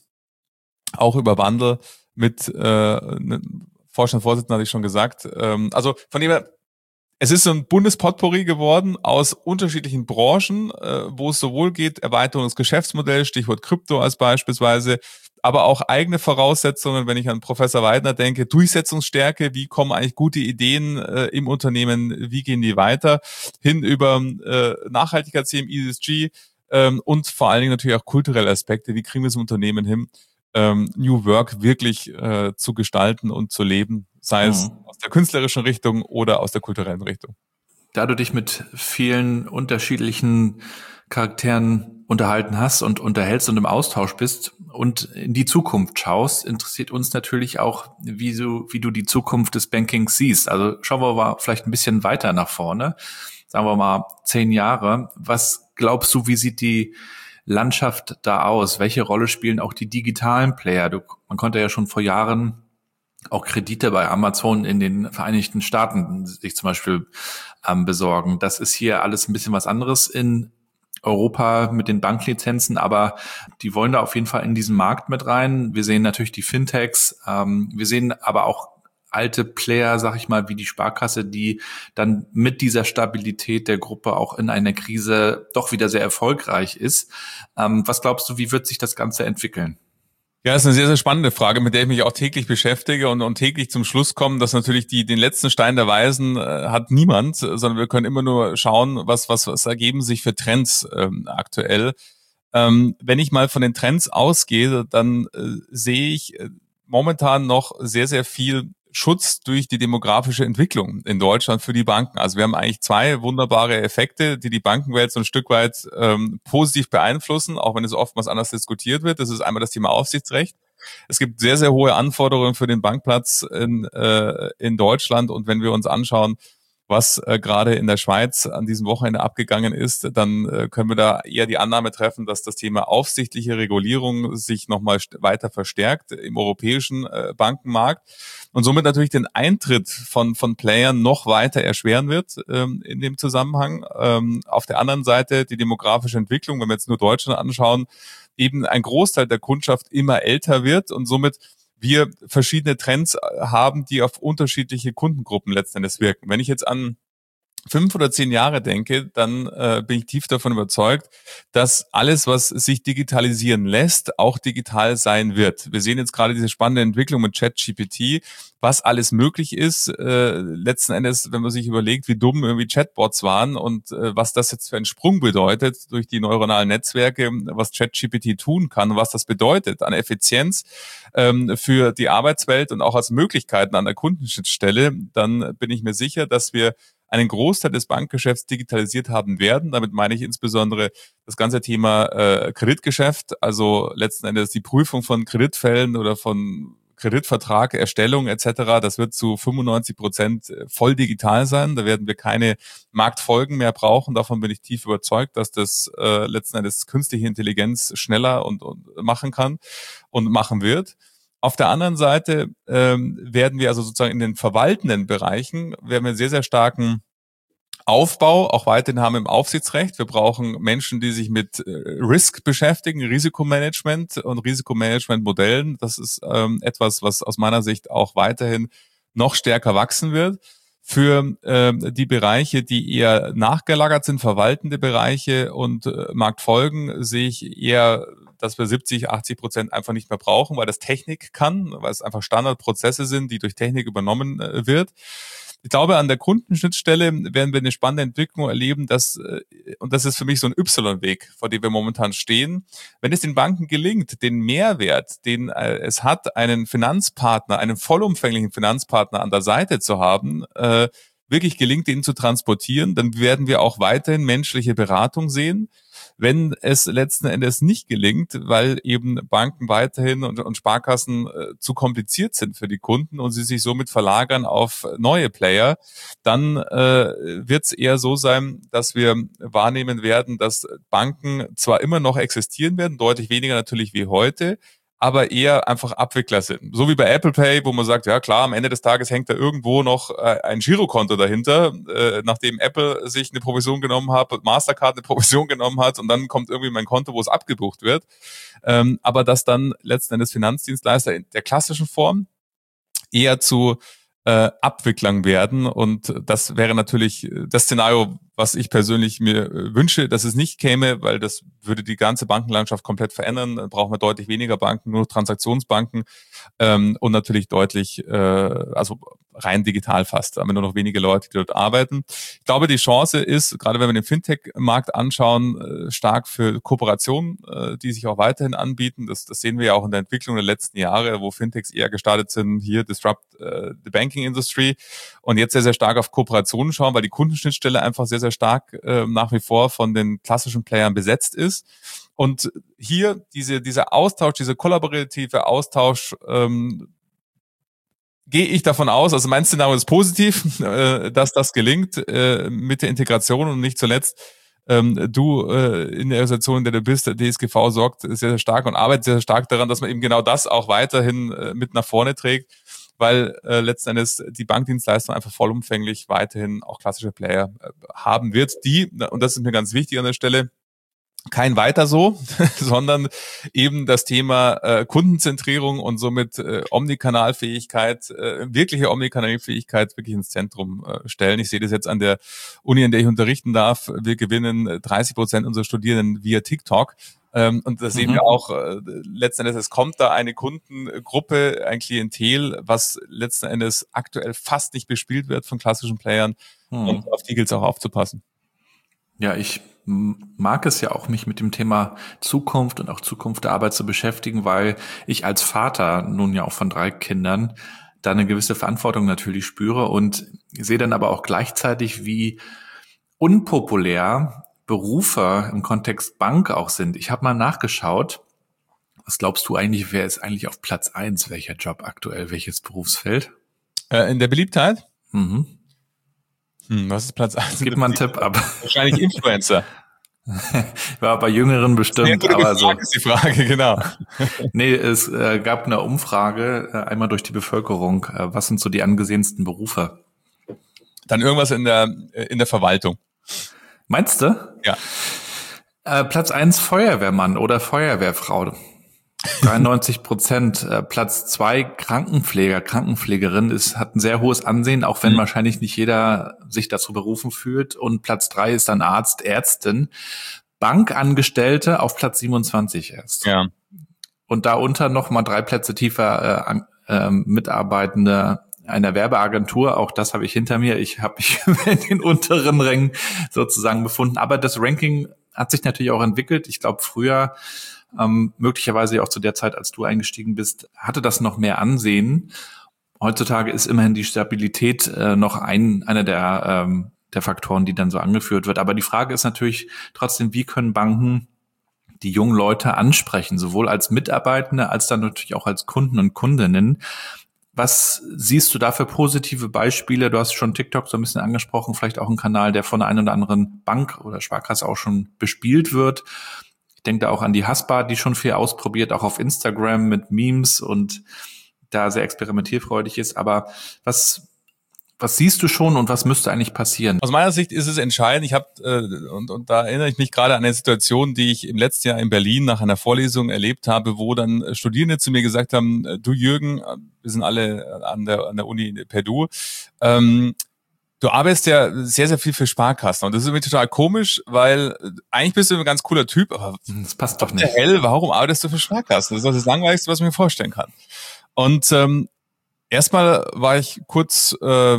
auch über Wandel mit äh, ne, Vorstandsvorsitzenden, hatte ich schon gesagt. Ähm, also von dem her, es ist so ein buntes Potpourri geworden aus unterschiedlichen Branchen, äh, wo es sowohl geht, Erweiterung des Geschäftsmodells, Stichwort Krypto als beispielsweise, aber auch eigene Voraussetzungen, wenn ich an Professor Weidner denke, Durchsetzungsstärke, wie kommen eigentlich gute Ideen äh, im Unternehmen, wie gehen die weiter, hin über äh, Nachhaltigkeitsthemen, E S G ähm, und vor allen Dingen natürlich auch kulturelle Aspekte, wie kriegen wir es im Unternehmen hin, ähm, New Work wirklich äh, zu gestalten und zu leben, sei es Mhm. aus der künstlerischen Richtung oder aus der kulturellen Richtung. Da du dich mit vielen unterschiedlichen Charakteren unterhalten hast und unterhältst und im Austausch bist und in die Zukunft schaust, interessiert uns natürlich auch, wie du, wie du die Zukunft des Bankings siehst. Also schauen wir mal vielleicht ein bisschen weiter nach vorne. Sagen wir mal zehn Jahre. Was glaubst du, wie sieht die Landschaft da aus? Welche Rolle spielen auch die digitalen Player? Du, man konnte ja schon vor Jahren auch Kredite bei Amazon in den Vereinigten Staaten sich zum Beispiel ähm, besorgen. Das ist hier alles ein bisschen was anderes in Europa mit den Banklizenzen, aber die wollen da auf jeden Fall in diesen Markt mit rein. Wir sehen natürlich die Fintechs, ähm, wir sehen aber auch alte Player, sag ich mal, wie die Sparkasse, die dann mit dieser Stabilität der Gruppe auch in einer Krise doch wieder sehr erfolgreich ist. Ähm, was glaubst du, wie wird sich das Ganze entwickeln? Ja, das ist eine sehr, sehr spannende Frage, mit der ich mich auch täglich beschäftige und, und täglich zum Schluss komme, dass natürlich die den letzten Stein der Weisen äh, hat niemand, sondern wir können immer nur schauen, was was was ergeben sich für Trends ähm, aktuell. Ähm, wenn ich mal von den Trends ausgehe, dann äh, sehe ich äh, momentan noch sehr, sehr viel Schutz durch die demografische Entwicklung in Deutschland für die Banken. Also wir haben eigentlich zwei wunderbare Effekte, die die Bankenwelt so ein Stück weit ähm, positiv beeinflussen, auch wenn es oftmals anders diskutiert wird. Das ist einmal das Thema Aufsichtsrecht. Es gibt sehr, sehr hohe Anforderungen für den Bankplatz in, äh, in Deutschland. Und wenn wir uns anschauen, was äh, gerade in der Schweiz an diesem Wochenende abgegangen ist, dann äh, können wir da eher die Annahme treffen, dass das Thema aufsichtliche Regulierung sich nochmal st- weiter verstärkt im europäischen äh, Bankenmarkt und somit natürlich den Eintritt von von Playern noch weiter erschweren wird ähm, in dem Zusammenhang. Ähm, auf der anderen Seite die demografische Entwicklung, wenn wir jetzt nur Deutschland anschauen, eben ein Großteil der Kundschaft immer älter wird und somit wir verschiedene Trends haben, die auf unterschiedliche Kundengruppen letzten Endes wirken. Wenn ich jetzt an fünf oder zehn Jahre denke, dann äh, bin ich tief davon überzeugt, dass alles, was sich digitalisieren lässt, auch digital sein wird. Wir sehen jetzt gerade diese spannende Entwicklung mit ChatGPT, was alles möglich ist. Äh, letzten Endes, wenn man sich überlegt, wie dumm irgendwie Chatbots waren und äh, was das jetzt für einen Sprung bedeutet durch die neuronalen Netzwerke, was ChatGPT tun kann, was das bedeutet an Effizienz ähm, für die Arbeitswelt und auch als Möglichkeiten an der Kundenschnittstelle, dann bin ich mir sicher, dass wir einen Großteil des Bankgeschäfts digitalisiert haben werden. Damit meine ich insbesondere das ganze Thema äh, Kreditgeschäft, also letzten Endes die Prüfung von Kreditfällen oder von Kreditvertrag, Erstellung et cetera. Das wird zu fünfundneunzig Prozent voll digital sein. Da werden wir keine Marktfolgen mehr brauchen. Davon bin ich tief überzeugt, dass das äh, letzten Endes künstliche Intelligenz schneller und, und machen kann und machen wird. Auf der anderen Seite ähm, werden wir also sozusagen in den verwaltenden Bereichen, werden wir einen sehr, sehr starken Aufbau auch weiterhin haben im Aufsichtsrecht. Wir brauchen Menschen, die sich mit äh, Risk beschäftigen, Risikomanagement und Risikomanagementmodellen. Das ist ähm, etwas, was aus meiner Sicht auch weiterhin noch stärker wachsen wird. Für ähm, die Bereiche, die eher nachgelagert sind, verwaltende Bereiche und äh, Marktfolgen, sehe ich eher, dass wir siebzig, achtzig Prozent einfach nicht mehr brauchen, weil das Technik kann, weil es einfach Standardprozesse sind, die durch Technik übernommen äh, wird. Ich glaube, an der Kundenschnittstelle werden wir eine spannende Entwicklung erleben, dass, und das ist für mich so ein Y-Weg, vor dem wir momentan stehen. Wenn es den Banken gelingt, den Mehrwert, den es hat, einen Finanzpartner, einen vollumfänglichen Finanzpartner an der Seite zu haben, wirklich gelingt, den zu transportieren, dann werden wir auch weiterhin menschliche Beratung sehen. Wenn es letzten Endes nicht gelingt, weil eben Banken weiterhin und, und Sparkassen äh, zu kompliziert sind für die Kunden und sie sich somit verlagern auf neue Player, dann äh, wird es eher so sein, dass wir wahrnehmen werden, dass Banken zwar immer noch existieren werden, deutlich weniger natürlich wie heute, aber eher einfach Abwickler sind. So wie bei Apple Pay, wo man sagt, ja klar, am Ende des Tages hängt da irgendwo noch äh, ein Girokonto dahinter, äh, nachdem Apple sich eine Provision genommen hat, Mastercard eine Provision genommen hat und dann kommt irgendwie mein Konto, wo es abgebucht wird. Ähm, aber dass dann letzten Endes Finanzdienstleister in der klassischen Form eher zu äh, Abwicklern werden und das wäre natürlich das Szenario, was ich persönlich mir wünsche, dass es nicht käme, weil das würde die ganze Bankenlandschaft komplett verändern. Dann brauchen wir deutlich weniger Banken, nur Transaktionsbanken ähm, und natürlich deutlich, äh, also rein digital fast, haben wir nur noch wenige Leute, die dort arbeiten. Ich glaube, die Chance ist, gerade wenn wir den Fintech-Markt anschauen, äh, stark für Kooperationen, äh, die sich auch weiterhin anbieten. Das, das sehen wir ja auch in der Entwicklung der letzten Jahre, wo Fintechs eher gestartet sind, hier Disrupt äh, the Banking Industry und jetzt sehr, sehr stark auf Kooperationen schauen, weil die Kundenschnittstelle einfach sehr, sehr stark äh, nach wie vor von den klassischen Playern besetzt ist. Und hier diese dieser Austausch, dieser kollaborative Austausch, ähm, gehe ich davon aus, also mein Szenario ist positiv, äh, dass das gelingt äh, mit der Integration und nicht zuletzt ähm, du äh, in der Organisation, in der du bist, der D S G V sorgt sehr, sehr stark und arbeitet sehr, sehr stark daran, dass man eben genau das auch weiterhin äh, mit nach vorne trägt, weil äh, letzten Endes die Bankdienstleistung einfach vollumfänglich weiterhin auch klassische Player äh, haben wird, die, und das ist mir ganz wichtig an der Stelle, kein weiter so, sondern eben das Thema äh, Kundenzentrierung und somit äh, Omnikanalfähigkeit, äh, wirkliche Omnikanalfähigkeit wirklich ins Zentrum äh, stellen. Ich sehe das jetzt an der Uni, an der ich unterrichten darf. Wir gewinnen dreißig Prozent unserer Studierenden via TikTok. Ähm, und da sehen mhm. wir auch äh, letzten Endes, es kommt da eine Kundengruppe, ein Klientel, was letzten Endes aktuell fast nicht bespielt wird von klassischen Playern. Mhm. Und auf die gilt es auch aufzupassen. Ja, ich mag es ja auch, mich mit dem Thema Zukunft und auch Zukunft der Arbeit zu beschäftigen, weil ich als Vater nun ja auch von drei Kindern da eine gewisse Verantwortung natürlich spüre und sehe dann aber auch gleichzeitig, wie unpopulär Berufe im Kontext Bank auch sind. Ich habe mal nachgeschaut. Was glaubst du eigentlich, wer ist eigentlich auf Platz eins? Welcher Job aktuell? Welches Berufsfeld? Äh, in der Beliebtheit? Mhm. Hm, was ist Platz eins? Gib mal einen Tipp ab. Wahrscheinlich Influencer. War bei Jüngeren bestimmt. Sehr gute aber Frage so. ist die Frage, genau. Nee, es äh, gab eine Umfrage, äh, einmal durch die Bevölkerung. Äh, was sind so die angesehensten Berufe? Dann irgendwas in der in der Verwaltung. Meinst du? Ja. Äh, Platz eins Feuerwehrmann oder Feuerwehrfrau. dreiundneunzig Prozent. Äh, Platz zwei Krankenpfleger, Krankenpflegerin ist, hat ein sehr hohes Ansehen, auch wenn mhm. wahrscheinlich nicht jeder sich dazu berufen fühlt. Und Platz drei ist dann Arzt, Ärztin. Bankangestellte auf Platz siebenundzwanzig erst. Ja. Und darunter noch mal drei Plätze tiefer äh, äh, Mitarbeitende einer Werbeagentur. Auch das habe ich hinter mir. Ich habe mich in den unteren Rängen sozusagen befunden. Aber das Ranking hat sich natürlich auch entwickelt. Ich glaube, früher Ähm, möglicherweise auch zu der Zeit, als du eingestiegen bist, hatte das noch mehr Ansehen. Heutzutage ist immerhin die Stabilität äh, noch ein einer der, ähm, der Faktoren, die dann so angeführt wird. Aber die Frage ist natürlich trotzdem, wie können Banken die jungen Leute ansprechen, sowohl als Mitarbeitende als dann natürlich auch als Kunden und Kundinnen. Was siehst du da für positive Beispiele? Du hast schon TikTok so ein bisschen angesprochen, vielleicht auch ein Kanal, der von der einen oder anderen Bank oder Sparkasse auch schon bespielt wird. Ich denke da auch an die Haspa, die schon viel ausprobiert, auch auf Instagram mit Memes und da sehr experimentierfreudig ist. Aber was was siehst du schon und was müsste eigentlich passieren? Aus meiner Sicht ist es entscheidend. Ich habe äh, und, und da erinnere ich mich gerade an eine Situation, die ich im letzten Jahr in Berlin nach einer Vorlesung erlebt habe, wo dann Studierende zu mir gesagt haben: Du Jürgen, wir sind alle an der an der Uni per Du. Ähm, Du arbeitest ja sehr, sehr viel für Sparkassen und das ist irgendwie total komisch, weil eigentlich bist du ein ganz cooler Typ, aber das passt doch nicht. Hell, warum arbeitest du für Sparkassen? Das ist das Langweiligste, was ich mir vorstellen kann. Und ähm, erstmal war ich kurz, äh, äh,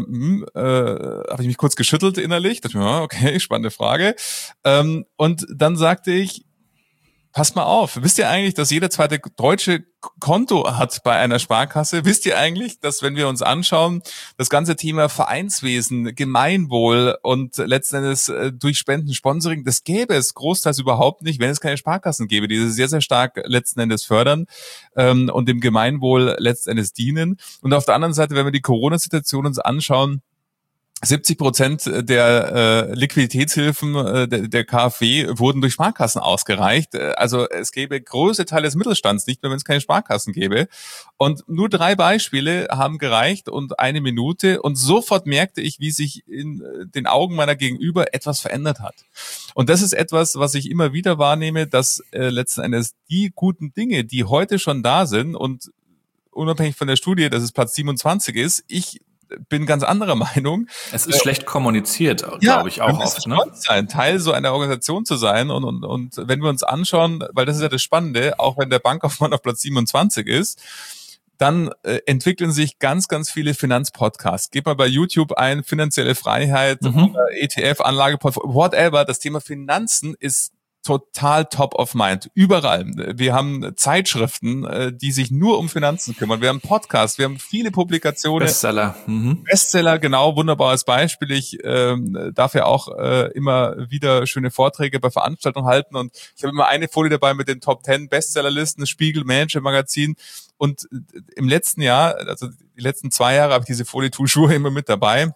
habe ich mich kurz geschüttelt innerlich, dachte mir, okay, spannende Frage. Ähm, und dann sagte ich, passt mal auf. Wisst ihr eigentlich, dass jeder zweite Deutsche Konto hat bei einer Sparkasse? Wisst ihr eigentlich, dass wenn wir uns anschauen, das ganze Thema Vereinswesen, Gemeinwohl und letzten Endes äh, durch Spenden, Sponsoring, das gäbe es großteils überhaupt nicht, wenn es keine Sparkassen gäbe, die das sehr, sehr stark letzten Endes fördern ähm, und dem Gemeinwohl letzten Endes dienen. Und auf der anderen Seite, wenn wir die Corona-Situation uns anschauen, siebzig Prozent der äh, Liquiditätshilfen äh, der, der KfW wurden durch Sparkassen ausgereicht. Also es gäbe große Teile des Mittelstands nicht mehr, wenn es keine Sparkassen gäbe. Und nur drei Beispiele haben gereicht und eine Minute. Und sofort merkte ich, wie sich in den Augen meiner Gegenüber etwas verändert hat. Und das ist etwas, was ich immer wieder wahrnehme, dass äh, letzten Endes die guten Dinge, die heute schon da sind und unabhängig von der Studie, dass es Platz siebenundzwanzig ist, ich bin ganz anderer Meinung. Es ist äh, schlecht kommuniziert, glaube ja, ich, auch oft. Ne? Sein, Teil so einer Organisation zu sein und, und, und wenn wir uns anschauen, weil das ist ja das Spannende, auch wenn der Bankkaufmann auf Platz siebenundzwanzig ist, dann äh, entwickeln sich ganz, ganz viele Finanzpodcasts. Geht mal bei YouTube ein, finanzielle Freiheit, mhm. E T F, Anlageportfolio, whatever. Das Thema Finanzen ist total top of mind. Überall. Wir haben Zeitschriften, die sich nur um Finanzen kümmern. Wir haben Podcasts, wir haben viele Publikationen. Bestseller. Mhm. Bestseller, genau, wunderbares Beispiel. Ich ähm, darf ja auch äh, immer wieder schöne Vorträge bei Veranstaltungen halten und ich habe immer eine Folie dabei mit den Top zehn Bestsellerlisten, Spiegel, Manager Magazin und im letzten Jahr, also die letzten zwei Jahre habe ich diese Folie toujours immer mit dabei.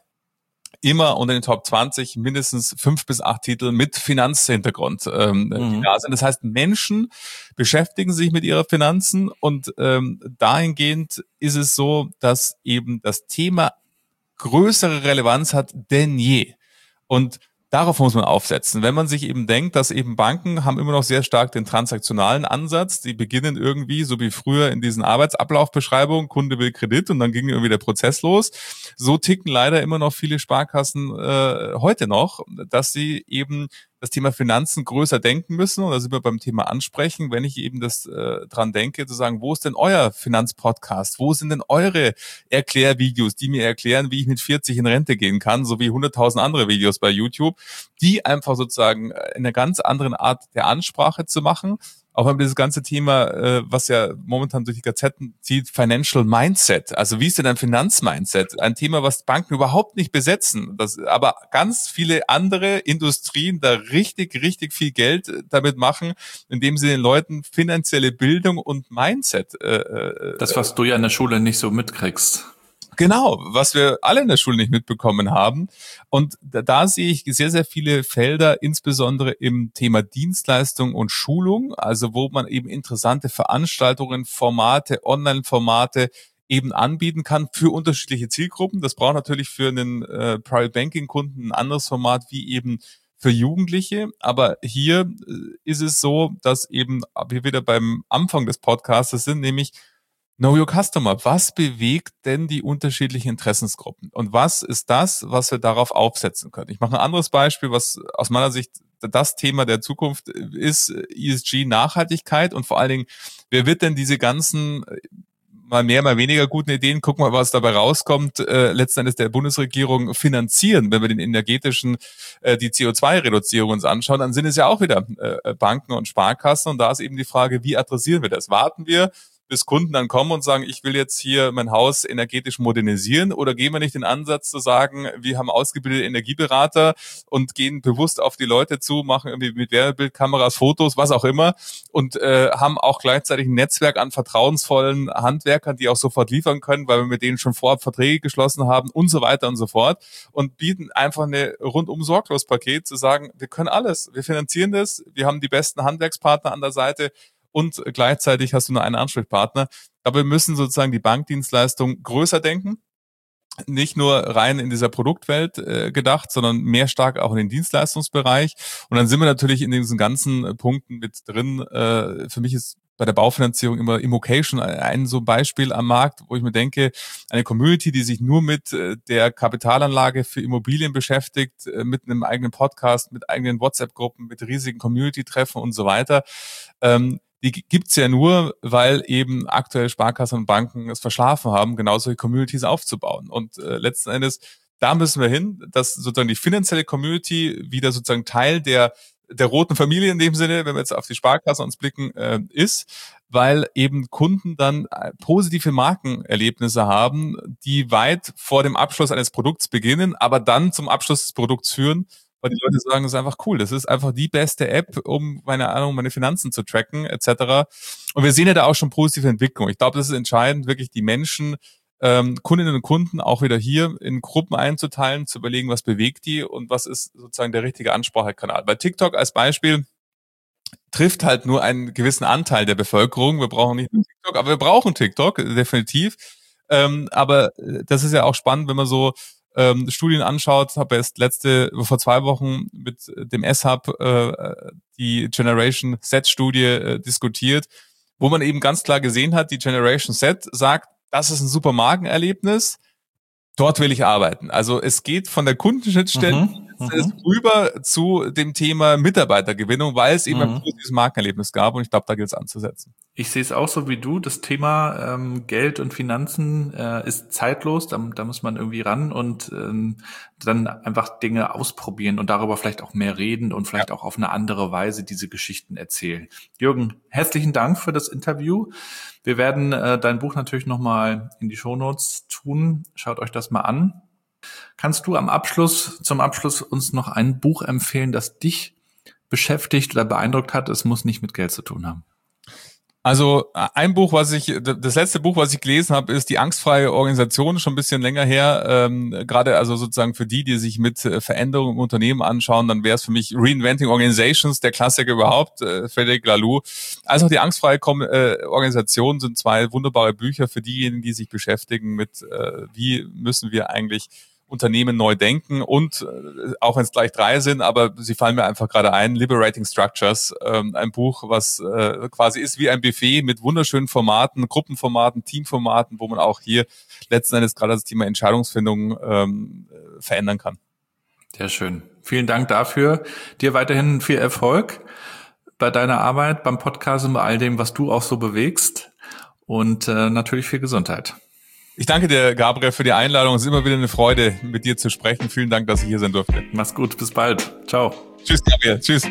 Immer unter den Top zwanzig mindestens fünf bis acht Titel mit Finanzhintergrund ähm, mhm. die da sind. Das heißt, Menschen beschäftigen sich mit ihrer Finanzen und ähm, dahingehend ist es so, dass eben das Thema größere Relevanz hat denn je. Und darauf muss man aufsetzen. Wenn man sich eben denkt, dass eben Banken haben immer noch sehr stark den transaktionalen Ansatz. Die beginnen irgendwie, so wie früher in diesen Arbeitsablaufbeschreibungen, Kunde will Kredit und dann ging irgendwie der Prozess los. So ticken leider immer noch viele Sparkassen äh, heute noch, dass sie eben das Thema Finanzen größer denken müssen. Und da sind wir beim Thema Ansprechen. Wenn ich eben das äh, dran denke, zu sagen, wo ist denn euer Finanzpodcast? Wo sind denn eure Erklärvideos, die mir erklären, wie ich mit vierzig in Rente gehen kann, sowie hunderttausend andere Videos bei YouTube, die einfach sozusagen in einer ganz anderen Art der Ansprache zu machen. Auch wenn dieses ganze Thema, äh, was ja momentan durch die Gazetten zieht, Financial Mindset. Also wie ist denn ein Finanzmindset? Ein Thema, was Banken überhaupt nicht besetzen. Das, aber ganz viele andere Industrien da richtig, richtig viel Geld damit machen, indem sie den Leuten finanzielle Bildung und Mindset. Äh, das, was du ja in der Schule nicht so mitkriegst. Genau, was wir alle in der Schule nicht mitbekommen haben. Und da, da sehe ich sehr, sehr viele Felder, insbesondere im Thema Dienstleistung und Schulung, also wo man eben interessante Veranstaltungen, Formate, Online-Formate eben anbieten kann für unterschiedliche Zielgruppen. Das braucht natürlich für einen äh, Private Banking-Kunden ein anderes Format wie eben für Jugendliche. Aber hier äh, ist es so, dass eben, wir wieder beim Anfang des Podcasts sind, nämlich Know Your Customer. Was bewegt denn die unterschiedlichen Interessensgruppen? Und was ist das, was wir darauf aufsetzen können? Ich mache ein anderes Beispiel, was aus meiner Sicht das Thema der Zukunft ist, E S G, Nachhaltigkeit und vor allen Dingen, wer wird denn diese ganzen mal mehr, mal weniger guten Ideen, gucken wir, was dabei rauskommt, äh, letzten Endes der Bundesregierung finanzieren, wenn wir den energetischen, äh, die C O zwei Reduzierung uns anschauen, dann sind es ja auch wieder äh, Banken und Sparkassen und da ist eben die Frage, wie adressieren wir das? Warten wir, bis Kunden dann kommen und sagen, ich will jetzt hier mein Haus energetisch modernisieren, oder gehen wir nicht den Ansatz zu sagen, wir haben ausgebildete Energieberater und gehen bewusst auf die Leute zu, machen irgendwie mit Wärmebildkameras Fotos, was auch immer und äh, haben auch gleichzeitig ein Netzwerk an vertrauensvollen Handwerkern, die auch sofort liefern können, weil wir mit denen schon vorab Verträge geschlossen haben und so weiter und so fort und bieten einfach eine rundum sorglos Paket zu sagen, wir können alles, wir finanzieren das, wir haben die besten Handwerkspartner an der Seite, und gleichzeitig hast du nur einen Ansprechpartner. Aber wir müssen sozusagen die Bankdienstleistung größer denken, nicht nur rein in dieser Produktwelt äh, gedacht, sondern mehr stark auch in den Dienstleistungsbereich. Und dann sind wir natürlich in diesen ganzen Punkten mit drin. Äh, für mich ist bei der Baufinanzierung immer Immocation ein so Beispiel am Markt, wo ich mir denke, eine Community, die sich nur mit äh, der Kapitalanlage für Immobilien beschäftigt, äh, mit einem eigenen Podcast, mit eigenen WhatsApp-Gruppen, mit riesigen Community-Treffen und so weiter, ähm, die gibt's ja nur, weil eben aktuell Sparkassen und Banken es verschlafen haben, genau solche Communities aufzubauen. Und äh, letzten Endes, da müssen wir hin, dass sozusagen die finanzielle Community wieder sozusagen Teil der der roten Familie in dem Sinne, wenn wir jetzt auf die Sparkasse uns blicken, äh, ist, weil eben Kunden dann positive Markenerlebnisse haben, die weit vor dem Abschluss eines Produkts beginnen, aber dann zum Abschluss des Produkts führen, weil die Leute sagen, das ist einfach cool, das ist einfach die beste App, um meine Ahnung, meine Finanzen zu tracken, et cetera. Und wir sehen ja da auch schon positive Entwicklung. Ich glaube, das ist entscheidend, wirklich die Menschen, ähm, Kundinnen und Kunden auch wieder hier in Gruppen einzuteilen, zu überlegen, was bewegt die und was ist sozusagen der richtige Ansprachekanal. Bei TikTok als Beispiel trifft halt nur einen gewissen Anteil der Bevölkerung. Wir brauchen nicht nur TikTok, aber wir brauchen TikTok, definitiv. Ähm, aber das ist ja auch spannend, wenn man so ähm, Studien anschaut. Habe erst letzte, vor zwei Wochen mit dem S-Hub äh, die Generation Z-Studie äh, diskutiert, wo man eben ganz klar gesehen hat, die Generation Z sagt, das ist ein super Markenerlebnis, dort will ich arbeiten. Also es geht von der Kundenschnittstelle Mhm. Mhm. rüber zu dem Thema Mitarbeitergewinnung, weil es eben mhm. ein positives Markenerlebnis gab und ich glaube, da gilt es anzusetzen. Ich sehe es auch so wie du. Das Thema ähm, Geld und Finanzen äh, ist zeitlos, da, da muss man irgendwie ran und ähm, dann einfach Dinge ausprobieren und darüber vielleicht auch mehr reden und vielleicht ja. auch auf eine andere Weise diese Geschichten erzählen. Jürgen, herzlichen Dank für das Interview. Wir werden äh, dein Buch natürlich nochmal in die Shownotes tun. Schaut euch das mal an. Kannst du am Abschluss, zum Abschluss uns noch ein Buch empfehlen, das dich beschäftigt oder beeindruckt hat? Es muss nicht mit Geld zu tun haben. Also ein Buch, was ich, das letzte Buch, was ich gelesen habe, ist Die angstfreie Organisation, schon ein bisschen länger her. Ähm, gerade also sozusagen für die, die sich mit Veränderungen im Unternehmen anschauen, dann wäre es für mich Reinventing Organizations, der Klassiker überhaupt, äh, Frédéric Laloux. Also die angstfreie Kom- äh, Organisation sind zwei wunderbare Bücher für diejenigen, die sich beschäftigen mit, äh, wie müssen wir eigentlich Unternehmen neu denken und äh, auch wenn es gleich drei sind, aber sie fallen mir einfach gerade ein, Liberating Structures, ähm, ein Buch, was äh, quasi ist wie ein Buffet mit wunderschönen Formaten, Gruppenformaten, Teamformaten, wo man auch hier letzten Endes gerade das Thema Entscheidungsfindung ähm, verändern kann. Sehr schön. Vielen Dank dafür. Dir weiterhin viel Erfolg bei deiner Arbeit, beim Podcast und bei all dem, was du auch so bewegst und äh, natürlich viel Gesundheit. Ich danke dir, Gabriel, für die Einladung. Es ist immer wieder eine Freude, mit dir zu sprechen. Vielen Dank, dass ich hier sein durfte. Mach's gut, bis bald. Ciao. Tschüss, Gabriel. Tschüss.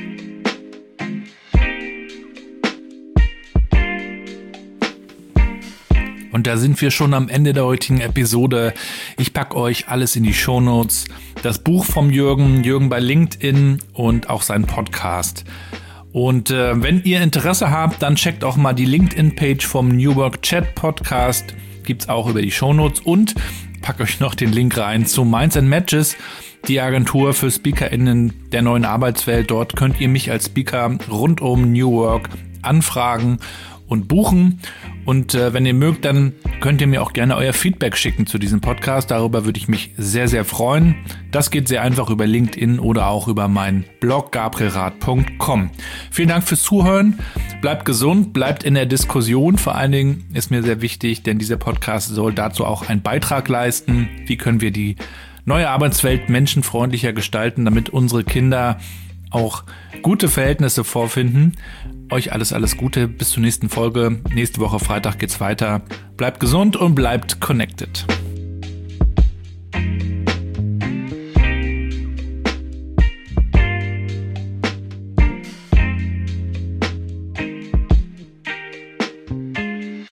Und da sind wir schon am Ende der heutigen Episode. Ich packe euch alles in die Shownotes. Das Buch vom Jürgen, Jürgen bei LinkedIn und auch sein Podcast. Und äh, wenn ihr Interesse habt, dann checkt auch mal die LinkedIn-Page vom New Work Chat Podcast. Gibt's auch über die Shownotes und packt euch noch den Link rein zu Minds and Matches, die Agentur für SpeakerInnen der neuen Arbeitswelt. Dort könnt ihr mich als Speaker rund um New Work anfragen und buchen. Und äh, wenn ihr mögt, dann könnt ihr mir auch gerne euer Feedback schicken zu diesem Podcast. Darüber würde ich mich sehr, sehr freuen. Das geht sehr einfach über LinkedIn oder auch über meinen Blog gabrielrath punkt com. Vielen Dank fürs Zuhören. Bleibt gesund, bleibt in der Diskussion. Vor allen Dingen ist mir sehr wichtig, denn dieser Podcast soll dazu auch einen Beitrag leisten. Wie können wir die neue Arbeitswelt menschenfreundlicher gestalten, damit unsere Kinder auch gute Verhältnisse vorfinden. Euch alles, alles Gute. Bis zur nächsten Folge. Nächste Woche Freitag geht's weiter. Bleibt gesund und bleibt connected.